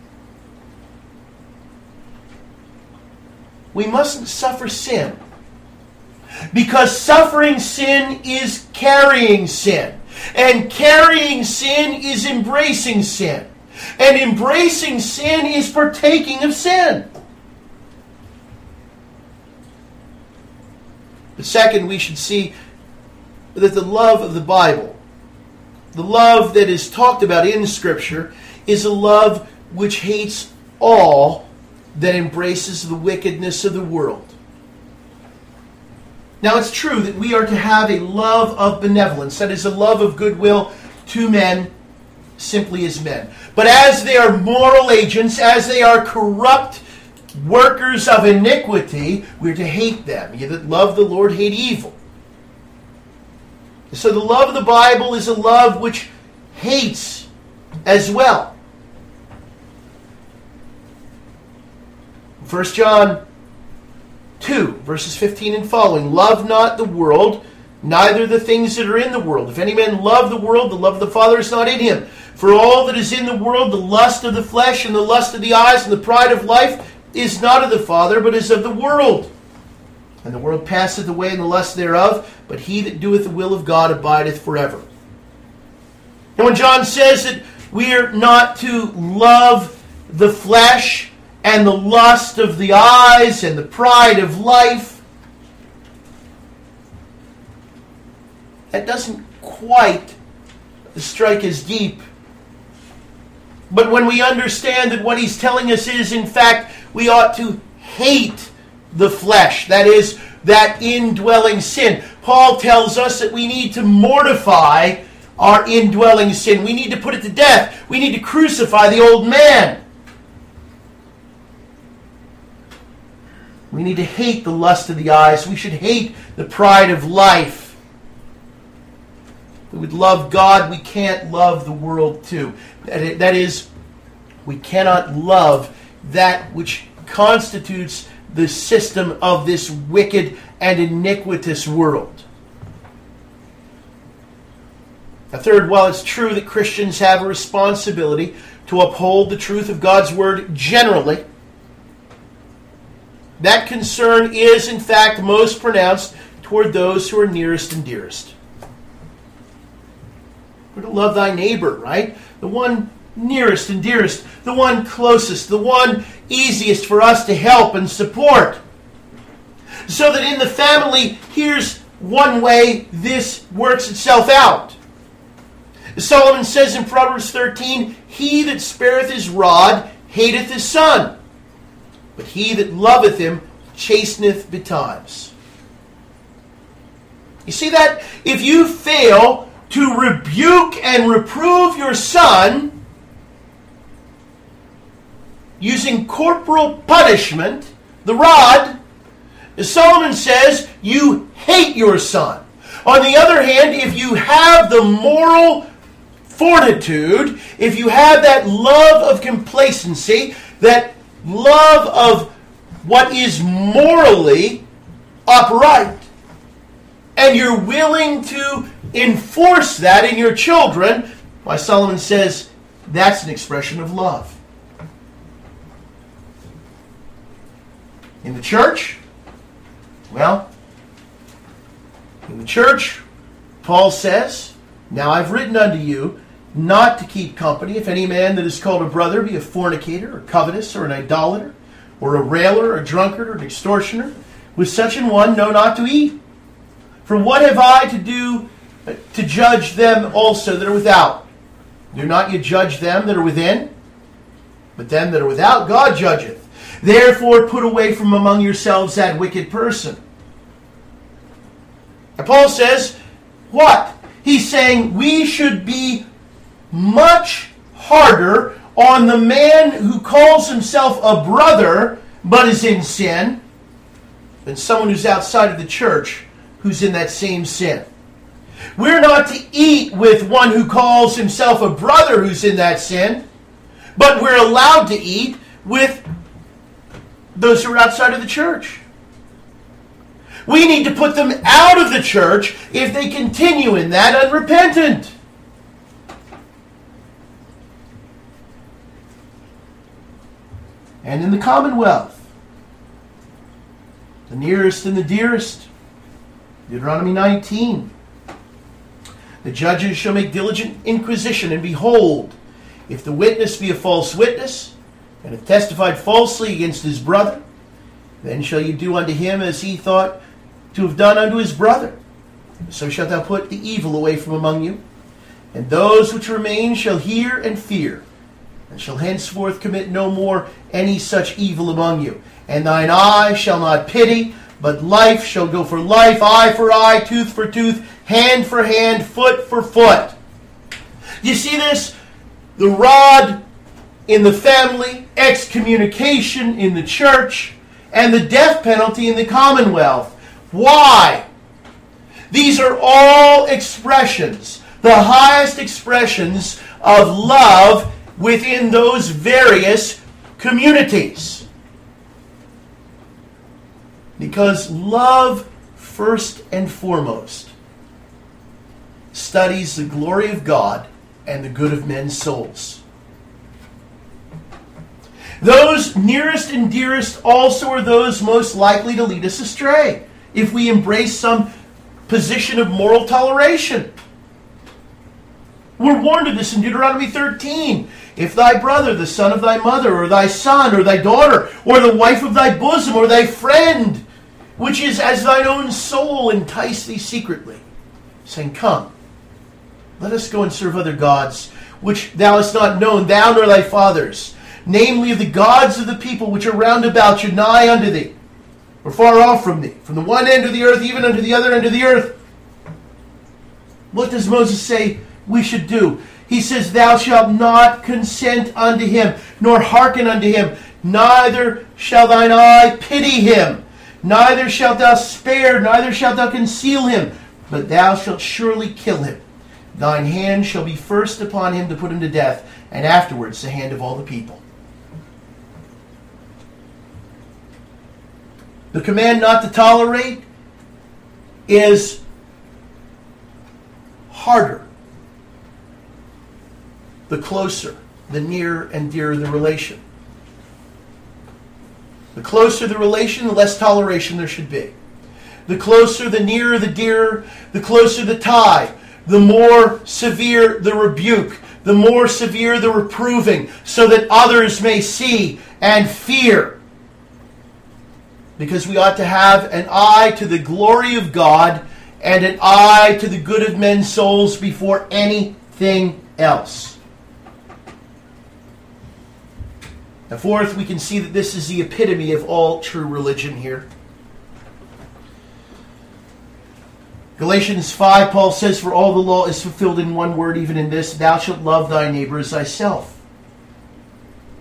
We mustn't suffer sin, because suffering sin is carrying sin. And carrying sin is embracing sin. And embracing sin is partaking of sin. But second, we should see that the love of the Bible, the love that is talked about in Scripture, is a love which hates all that embraces the wickedness of the world. Now, it's true that we are to have a love of benevolence, that is, a love of goodwill to men simply as men. But as they are moral agents, as they are corrupt workers of iniquity, we are to hate them. Ye that love the Lord hate evil. So the love of the Bible is a love which hates as well. First John two, verses fifteen and following. Love not the world, neither the things that are in the world. If any man love the world, the love of the Father is not in him. For all that is in the world, the lust of the flesh and the lust of the eyes and the pride of life, is not of the Father, but is of the world. And the world passeth away and the lust thereof, but he that doeth the will of God abideth forever. And when John says that we are not to love the flesh and the lust of the eyes and the pride of life, that doesn't quite strike as deep. But when we understand that what he's telling us is, in fact, we ought to hate the flesh, that is, that indwelling sin. Paul tells us that we need to mortify our indwelling sin. We need to put it to death. We need to crucify the old man. We need to hate the lust of the eyes. We should hate the pride of life. If we would love God, we can't love the world too. That is, we cannot love that which constitutes the system of this wicked and iniquitous world. Now, third, while it's true that Christians have a responsibility to uphold the truth of God's Word generally, that concern is, in fact, most pronounced toward those who are nearest and dearest. We're to love thy neighbor, right? The one nearest and dearest, the one closest, the one easiest for us to help and support. So that in the family, here's one way this works itself out. Solomon says in Proverbs thirteen, he that spareth his rod hateth his son, but he that loveth him chasteneth betimes. You see that? If you fail to rebuke and reprove your son using corporal punishment, the rod, as Solomon says, you hate your son. On the other hand, if you have the moral fortitude, if you have that love of complacency, that love of what is morally upright, and you're willing to enforce that in your children, why Solomon says that's an expression of love. In the church, well, in the church, Paul says, now I've written unto you not to keep company if any man that is called a brother be a fornicator, or covetous, or an idolater, or a railer, or a drunkard, or an extortioner. With such an one, know not to eat. For what have I to do to judge them also that are without? Do not you judge them that are within? But them that are without, God judgeth. Therefore put away from among yourselves that wicked person. And Paul says, what? He's saying we should be much harder on the man who calls himself a brother but is in sin than someone who's outside of the church who's in that same sin. We're not to eat with one who calls himself a brother who's in that sin, but we're allowed to eat with those who are outside of the church. We need to put them out of the church if they continue in that unrepentant. And in the commonwealth, the nearest and the dearest, Deuteronomy nineteen, the judges shall make diligent inquisition, and behold, if the witness be a false witness, and have testified falsely against his brother, then shall you do unto him as he thought to have done unto his brother. So shalt thou put the evil away from among you, and those which remain shall hear and fear, and shall henceforth commit no more any such evil among you. And thine eye shall not pity, but life shall go for life, eye for eye, tooth for tooth, hand for hand, foot for foot. You see this? The rod in the family, excommunication in the church, and the death penalty in the commonwealth. Why? These are all expressions, the highest expressions of love within those various communities. Because love, first and foremost, studies the glory of God and the good of men's souls. Those nearest and dearest also are those most likely to lead us astray if we embrace some position of moral toleration. We're warned of this in Deuteronomy thirteen. If thy brother, the son of thy mother, or thy son, or thy daughter, or the wife of thy bosom, or thy friend, which is as thine own soul, entice thee secretly, saying, come, let us go and serve other gods, which thou hast not known, thou nor thy fathers, namely of the gods of the people which are round about you, nigh unto thee, or far off from thee, from the one end of the earth even unto the other end of the earth. What does Moses say we should do? He says, thou shalt not consent unto him, nor hearken unto him, neither shall thine eye pity him, neither shalt thou spare, neither shalt thou conceal him, but thou shalt surely kill him. Thine hand shall be first upon him to put him to death, and afterwards the hand of all the people. The command not to tolerate is harder the closer, the nearer and dearer the relation. The closer the relation, the less toleration there should be. The closer, the nearer, the dearer, the closer the tie, the more severe the rebuke, the more severe the reproving, so that others may see and fear. Because we ought to have an eye to the glory of God and an eye to the good of men's souls before anything else. Now, fourth, we can see that this is the epitome of all true religion here. Galatians five, Paul says, for all the law is fulfilled in one word, even in this, thou shalt love thy neighbor as thyself.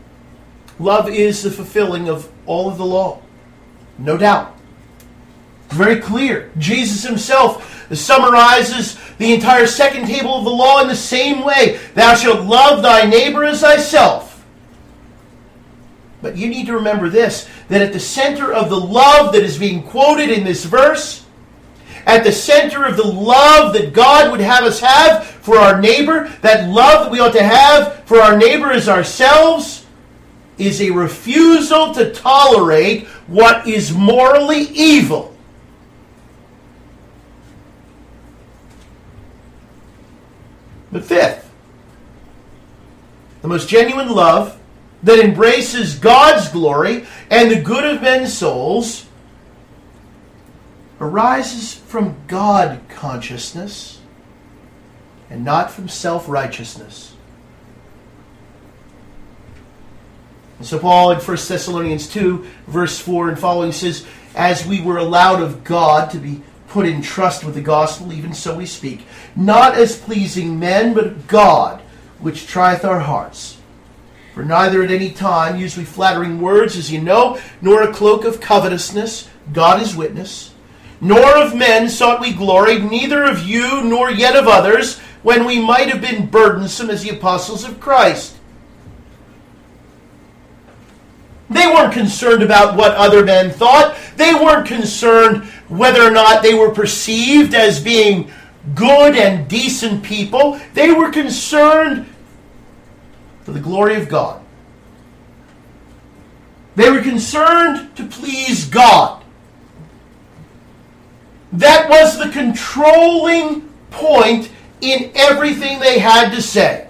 Love is the fulfilling of all of the law. No doubt. very clear. Jesus himself summarizes the entire second table of the law in the same way. Thou shalt love thy neighbor as thyself. But you need to remember this, that at the center of the love that is being quoted in this verse, at the center of the love that God would have us have for our neighbor, that love that we ought to have for our neighbor as ourselves, is a refusal to tolerate what is morally evil. But fifth, the most genuine love that embraces God's glory and the good of men's souls arises from God consciousness and not from self-righteousness. And so Paul in First Thessalonians two, verse four and following says, as we were allowed of God to be put in trust with the gospel, even so we speak, not as pleasing men, but God, which trieth our hearts. For neither at any time use we flattering words, as you know, nor a cloak of covetousness, God is witness, nor of men sought we glory, neither of you, nor yet of others, when we might have been burdensome as the apostles of Christ. They weren't concerned about what other men thought. They weren't concerned whether or not they were perceived as being good and decent people. They were concerned for the glory of God. They were concerned to please God. That was the controlling point in everything they had to say.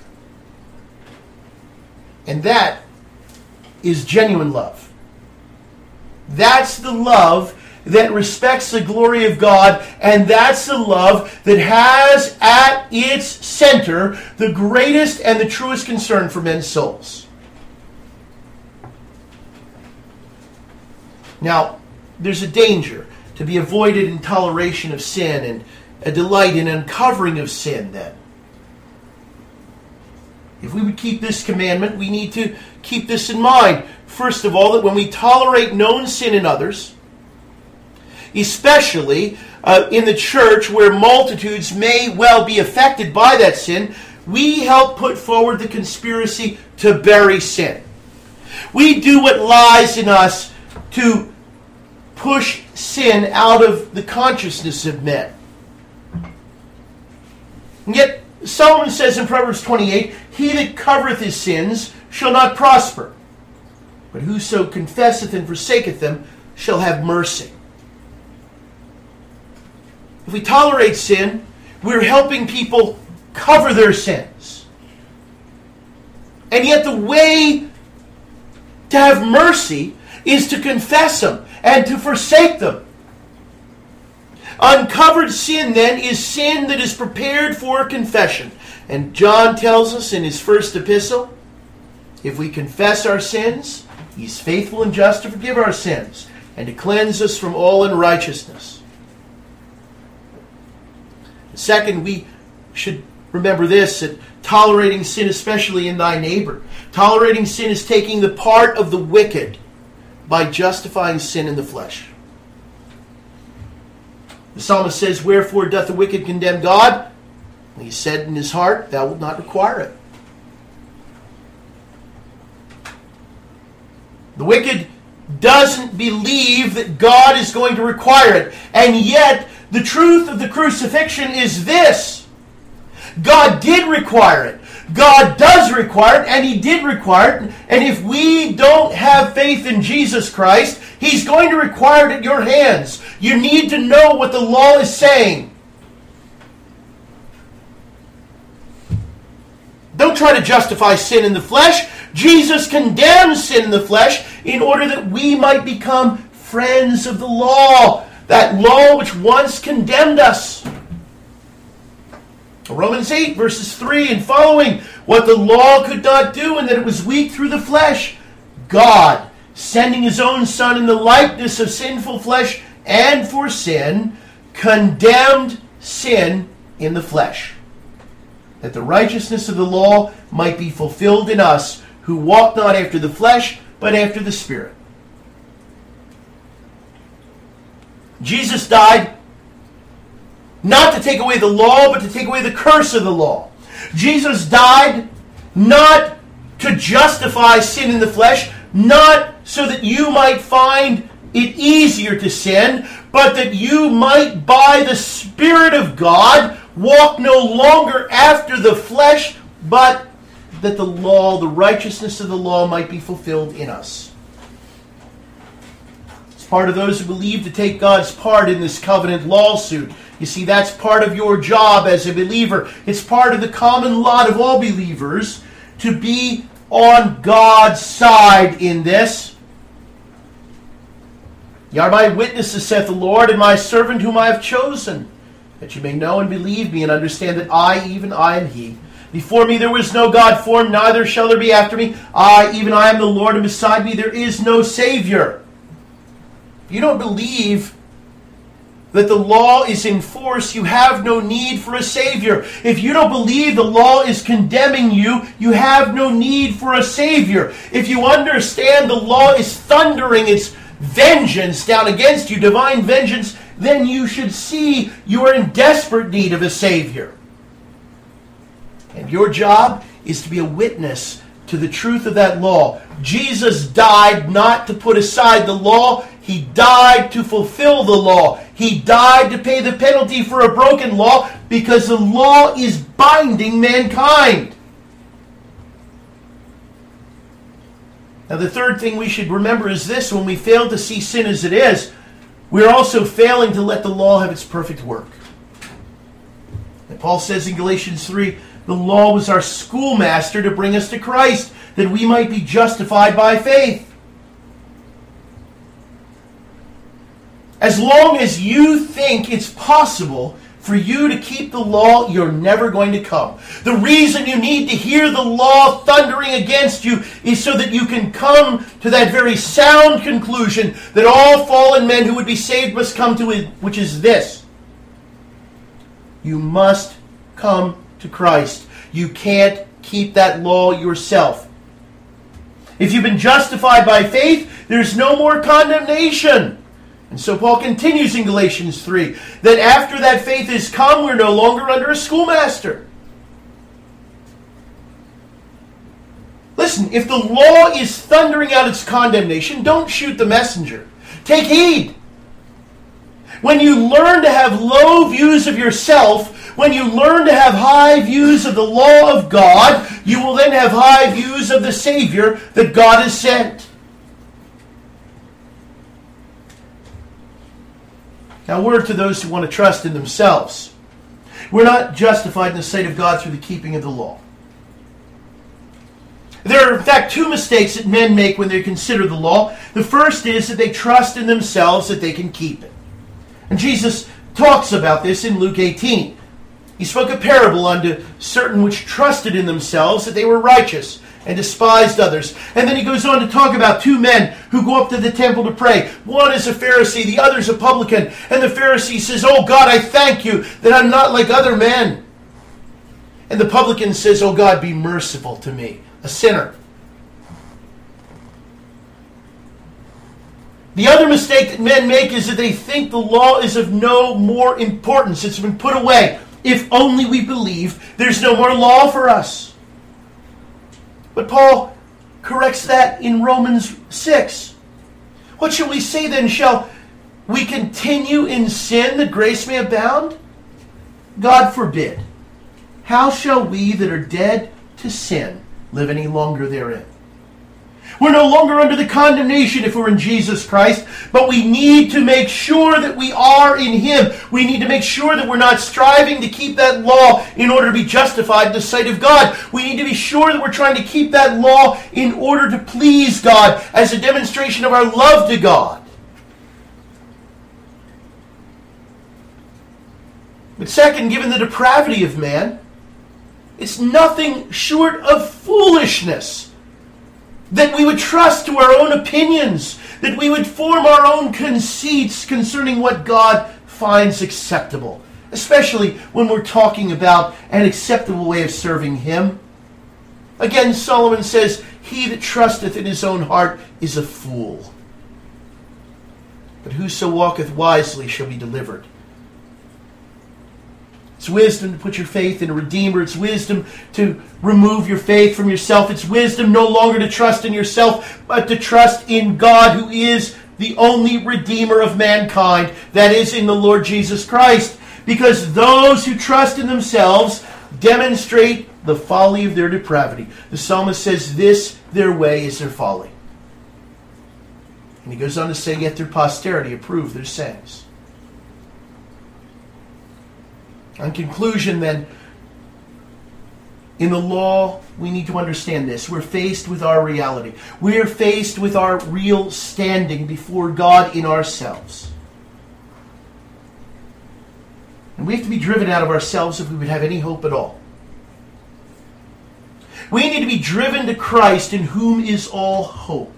And that is genuine love. That's the love that respects the glory of God, and that's the love that has at its center the greatest and the truest concern for men's souls. Now, there's a danger to be avoided in toleration of sin and a delight in uncovering of sin then. If we would keep this commandment, we need to keep this in mind. First of all, that when we tolerate known sin in others, especially uh, in the church where multitudes may well be affected by that sin, we help put forward the conspiracy to bury sin. We do what lies in us to push sin out of the consciousness of men. And yet, Solomon says in Proverbs twenty-eight, he that covereth his sins shall not prosper, but whoso confesseth and forsaketh them shall have mercy. If we tolerate sin, we're helping people cover their sins. And yet the way to have mercy is to confess them and to forsake them. Uncovered sin, then, is sin that is prepared for confession. And John tells us in his first epistle, if we confess our sins, he's faithful and just to forgive our sins and to cleanse us from all unrighteousness. Second, we should remember this, that tolerating sin, especially in thy neighbor, tolerating sin is taking the part of the wicked by justifying sin in the flesh. The psalmist says, wherefore doth the wicked condemn God? He said in his heart, thou wilt not require it. The wicked doesn't believe that God is going to require it. And yet, the truth of the crucifixion is this. God did require it. God does require it, and he did require it. And if we don't have faith in Jesus Christ, he's going to require it at your hands. You need to know what the law is saying. Don't try to justify sin in the flesh. Jesus condemns sin in the flesh in order that we might become friends of the law. That law which once condemned us. Romans eight, verses three and following, what the law could not do, and that it was weak through the flesh. God, sending his own Son in the likeness of sinful flesh, and for sin, condemned sin in the flesh, that the righteousness of the law might be fulfilled in us, who walk not after the flesh, but after the Spirit. Jesus died not to take away the law, but to take away the curse of the law. Jesus died not to justify sin in the flesh, not so that you might find it easier to sin, but that you might, by the Spirit of God, walk no longer after the flesh, but that the law, the righteousness of the law, might be fulfilled in us. It's part of those who believe to take God's part in this covenant lawsuit. You see, that's part of your job as a believer. It's part of the common lot of all believers to be on God's side in this. Ye are my witnesses, saith the Lord, and my servant whom I have chosen, that you may know and believe me, and understand that I, even I, am He. Before me there was no God formed, neither shall there be after me. I, even I, am the Lord, and beside me there is no Savior. If you don't believe that the law is in force, you have no need for a Savior. If you don't believe the law is condemning you, you have no need for a Savior. If you understand the law is thundering its vengeance down against you, divine vengeance, then you should see you are in desperate need of a Savior. And your job is to be a witness to the truth of that law. Jesus died not to put aside the law. He died to fulfill the law. He died to pay the penalty for a broken law because the law is binding mankind. Now, the third thing we should remember is this: when we fail to see sin as it is, we're also failing to let the law have its perfect work. And Paul says in Galatians three, the law was our schoolmaster to bring us to Christ, that we might be justified by faith. As long as you think it's possible for you to keep the law, you're never going to come. The reason you need to hear the law thundering against you is so that you can come to that very sound conclusion that all fallen men who would be saved must come to it, which is this: you must come to Christ. You can't keep that law yourself. If you've been justified by faith, there's no more condemnation. And so Paul continues in Galatians three, that after that faith is come, we're no longer under a schoolmaster. Listen, if the law is thundering out its condemnation, don't shoot the messenger. Take heed. When you learn to have low views of yourself, when you learn to have high views of the law of God, you will then have high views of the Savior that God has sent. Now, a word to those who want to trust in themselves. We're not justified in the sight of God through the keeping of the law. There are, in fact, two mistakes that men make when they consider the law. The first is that they trust in themselves that they can keep it. And Jesus talks about this in Luke eighteen. He spoke a parable unto certain which trusted in themselves that they were righteous, and despised others. And then he goes on to talk about two men who go up to the temple to pray. One is a Pharisee, the other is a publican. And the Pharisee says, "Oh God, I thank you that I'm not like other men." And the publican says, "Oh God, be merciful to me, a sinner." The other mistake that men make is that they think the law is of no more importance. It's been put away. If only we believe there's no more law for us. But Paul corrects that in Romans six. What shall we say then? Shall we continue in sin that grace may abound? God forbid. How shall we that are dead to sin live any longer therein? We're no longer under the condemnation if we're in Jesus Christ, but we need to make sure that we are in Him. We need to make sure that we're not striving to keep that law in order to be justified in the sight of God. We need to be sure that we're trying to keep that law in order to please God as a demonstration of our love to God. But second, given the depravity of man, it's nothing short of foolishness that we would trust to our own opinions, that we would form our own conceits concerning what God finds acceptable, especially when we're talking about an acceptable way of serving Him. Again, Solomon says, "He that trusteth in his own heart is a fool." but whoso walketh wisely shall be delivered. It's wisdom to put your faith in a Redeemer. It's wisdom to remove your faith from yourself. It's wisdom no longer to trust in yourself, but to trust in God, who is the only Redeemer of mankind, that is, in the Lord Jesus Christ. Because those who trust in themselves demonstrate the folly of their depravity. The psalmist says, this, their way, is their folly. And he goes on to say, yet their posterity approve their sayings. In conclusion, then, in the law, we need to understand this. We're faced with our reality. We are faced with our real standing before God in ourselves. And we have to be driven out of ourselves if we would have any hope at all. We need to be driven to Christ, in whom is all hope.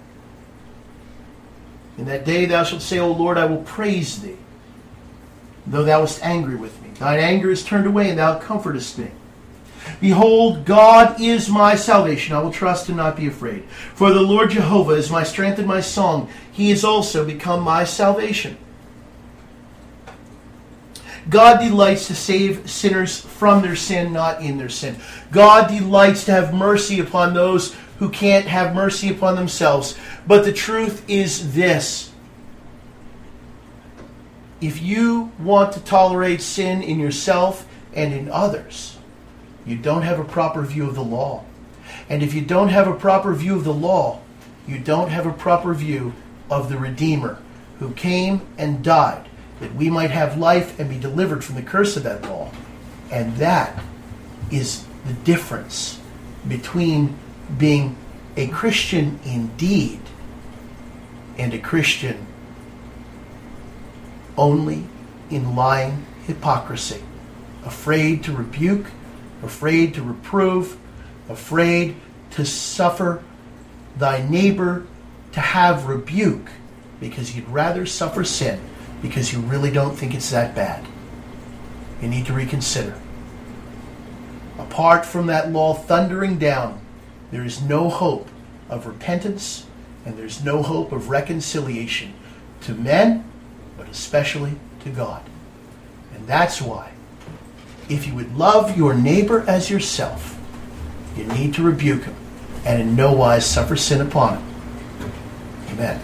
In that day thou shalt say, O Lord, I will praise thee, though thou wast angry with me. Thine anger is turned away, and thou comfortest me. Behold, God is my salvation. I will trust and not be afraid. For the Lord Jehovah is my strength and my song. He is also become my salvation. God delights to save sinners from their sin, not in their sin. God delights to have mercy upon those who can't have mercy upon themselves. But the truth is this. If you want to tolerate sin in yourself and in others, you don't have a proper view of the law. And if you don't have a proper view of the law, you don't have a proper view of the Redeemer who came and died that we might have life and be delivered from the curse of that law. And that is the difference between being a Christian indeed and a Christian only in lying hypocrisy, afraid to rebuke, afraid to reprove, afraid to suffer thy neighbor to have rebuke because you'd rather suffer sin because you really don't think it's that bad. You need to reconsider. Apart from that law thundering down, there is no hope of repentance and there's no hope of reconciliation to men, but especially to God. And that's why, if you would love your neighbor as yourself, you need to rebuke him and in no wise suffer sin upon him. Amen.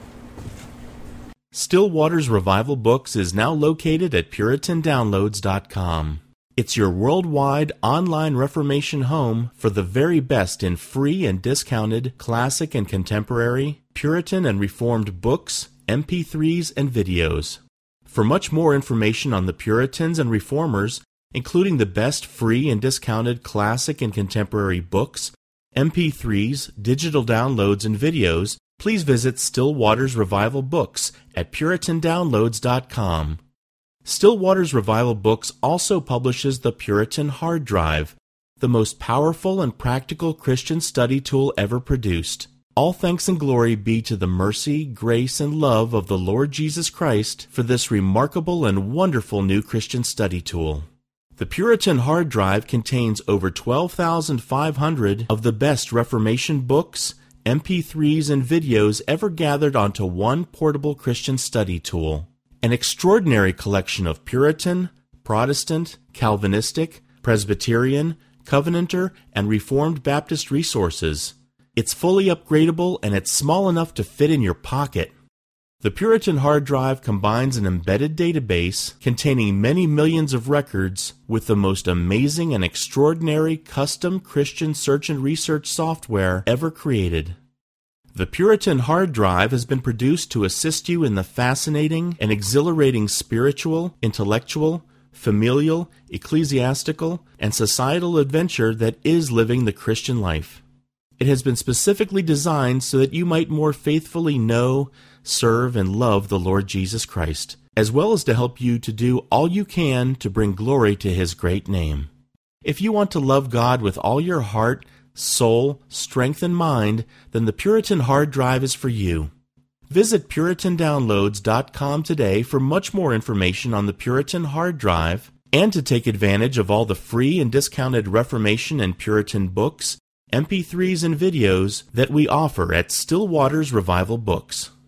Still Waters Revival Books is now located at Puritan Downloads dot com. It's your worldwide online Reformation home for the very best in free and discounted classic and contemporary, Puritan and Reformed books, M P threes, and videos. For much more information on the Puritans and Reformers, including the best free and discounted classic and contemporary books, M P threes, digital downloads, and videos, please visit Still Waters Revival Books at Puritan Downloads dot com. Still Waters Revival Books also publishes the Puritan Hard Drive, the most powerful and practical Christian study tool ever produced. All thanks and glory be to the mercy, grace, and love of the Lord Jesus Christ for this remarkable and wonderful new Christian study tool. The Puritan Hard Drive contains over twelve thousand five hundred of the best Reformation books, M P threes, and videos ever gathered onto one portable Christian study tool. An extraordinary collection of Puritan, Protestant, Calvinistic, Presbyterian, Covenanter, and Reformed Baptist resources. It's fully upgradable and it's small enough to fit in your pocket. The Puritan Hard Drive combines an embedded database containing many millions of records with the most amazing and extraordinary custom Christian search and research software ever created. The Puritan Hard Drive has been produced to assist you in the fascinating and exhilarating spiritual, intellectual, familial, ecclesiastical, and societal adventure that is living the Christian life. It has been specifically designed so that you might more faithfully know, serve, and love the Lord Jesus Christ, as well as to help you to do all you can to bring glory to His great name. If you want to love God with all your heart, soul, strength, and mind, then the Puritan Hard Drive is for you. Visit Puritan Downloads dot com today for much more information on the Puritan Hard Drive and to take advantage of all the free and discounted Reformation and Puritan books, M P threes, and videos that we offer at Still Waters Revival Books.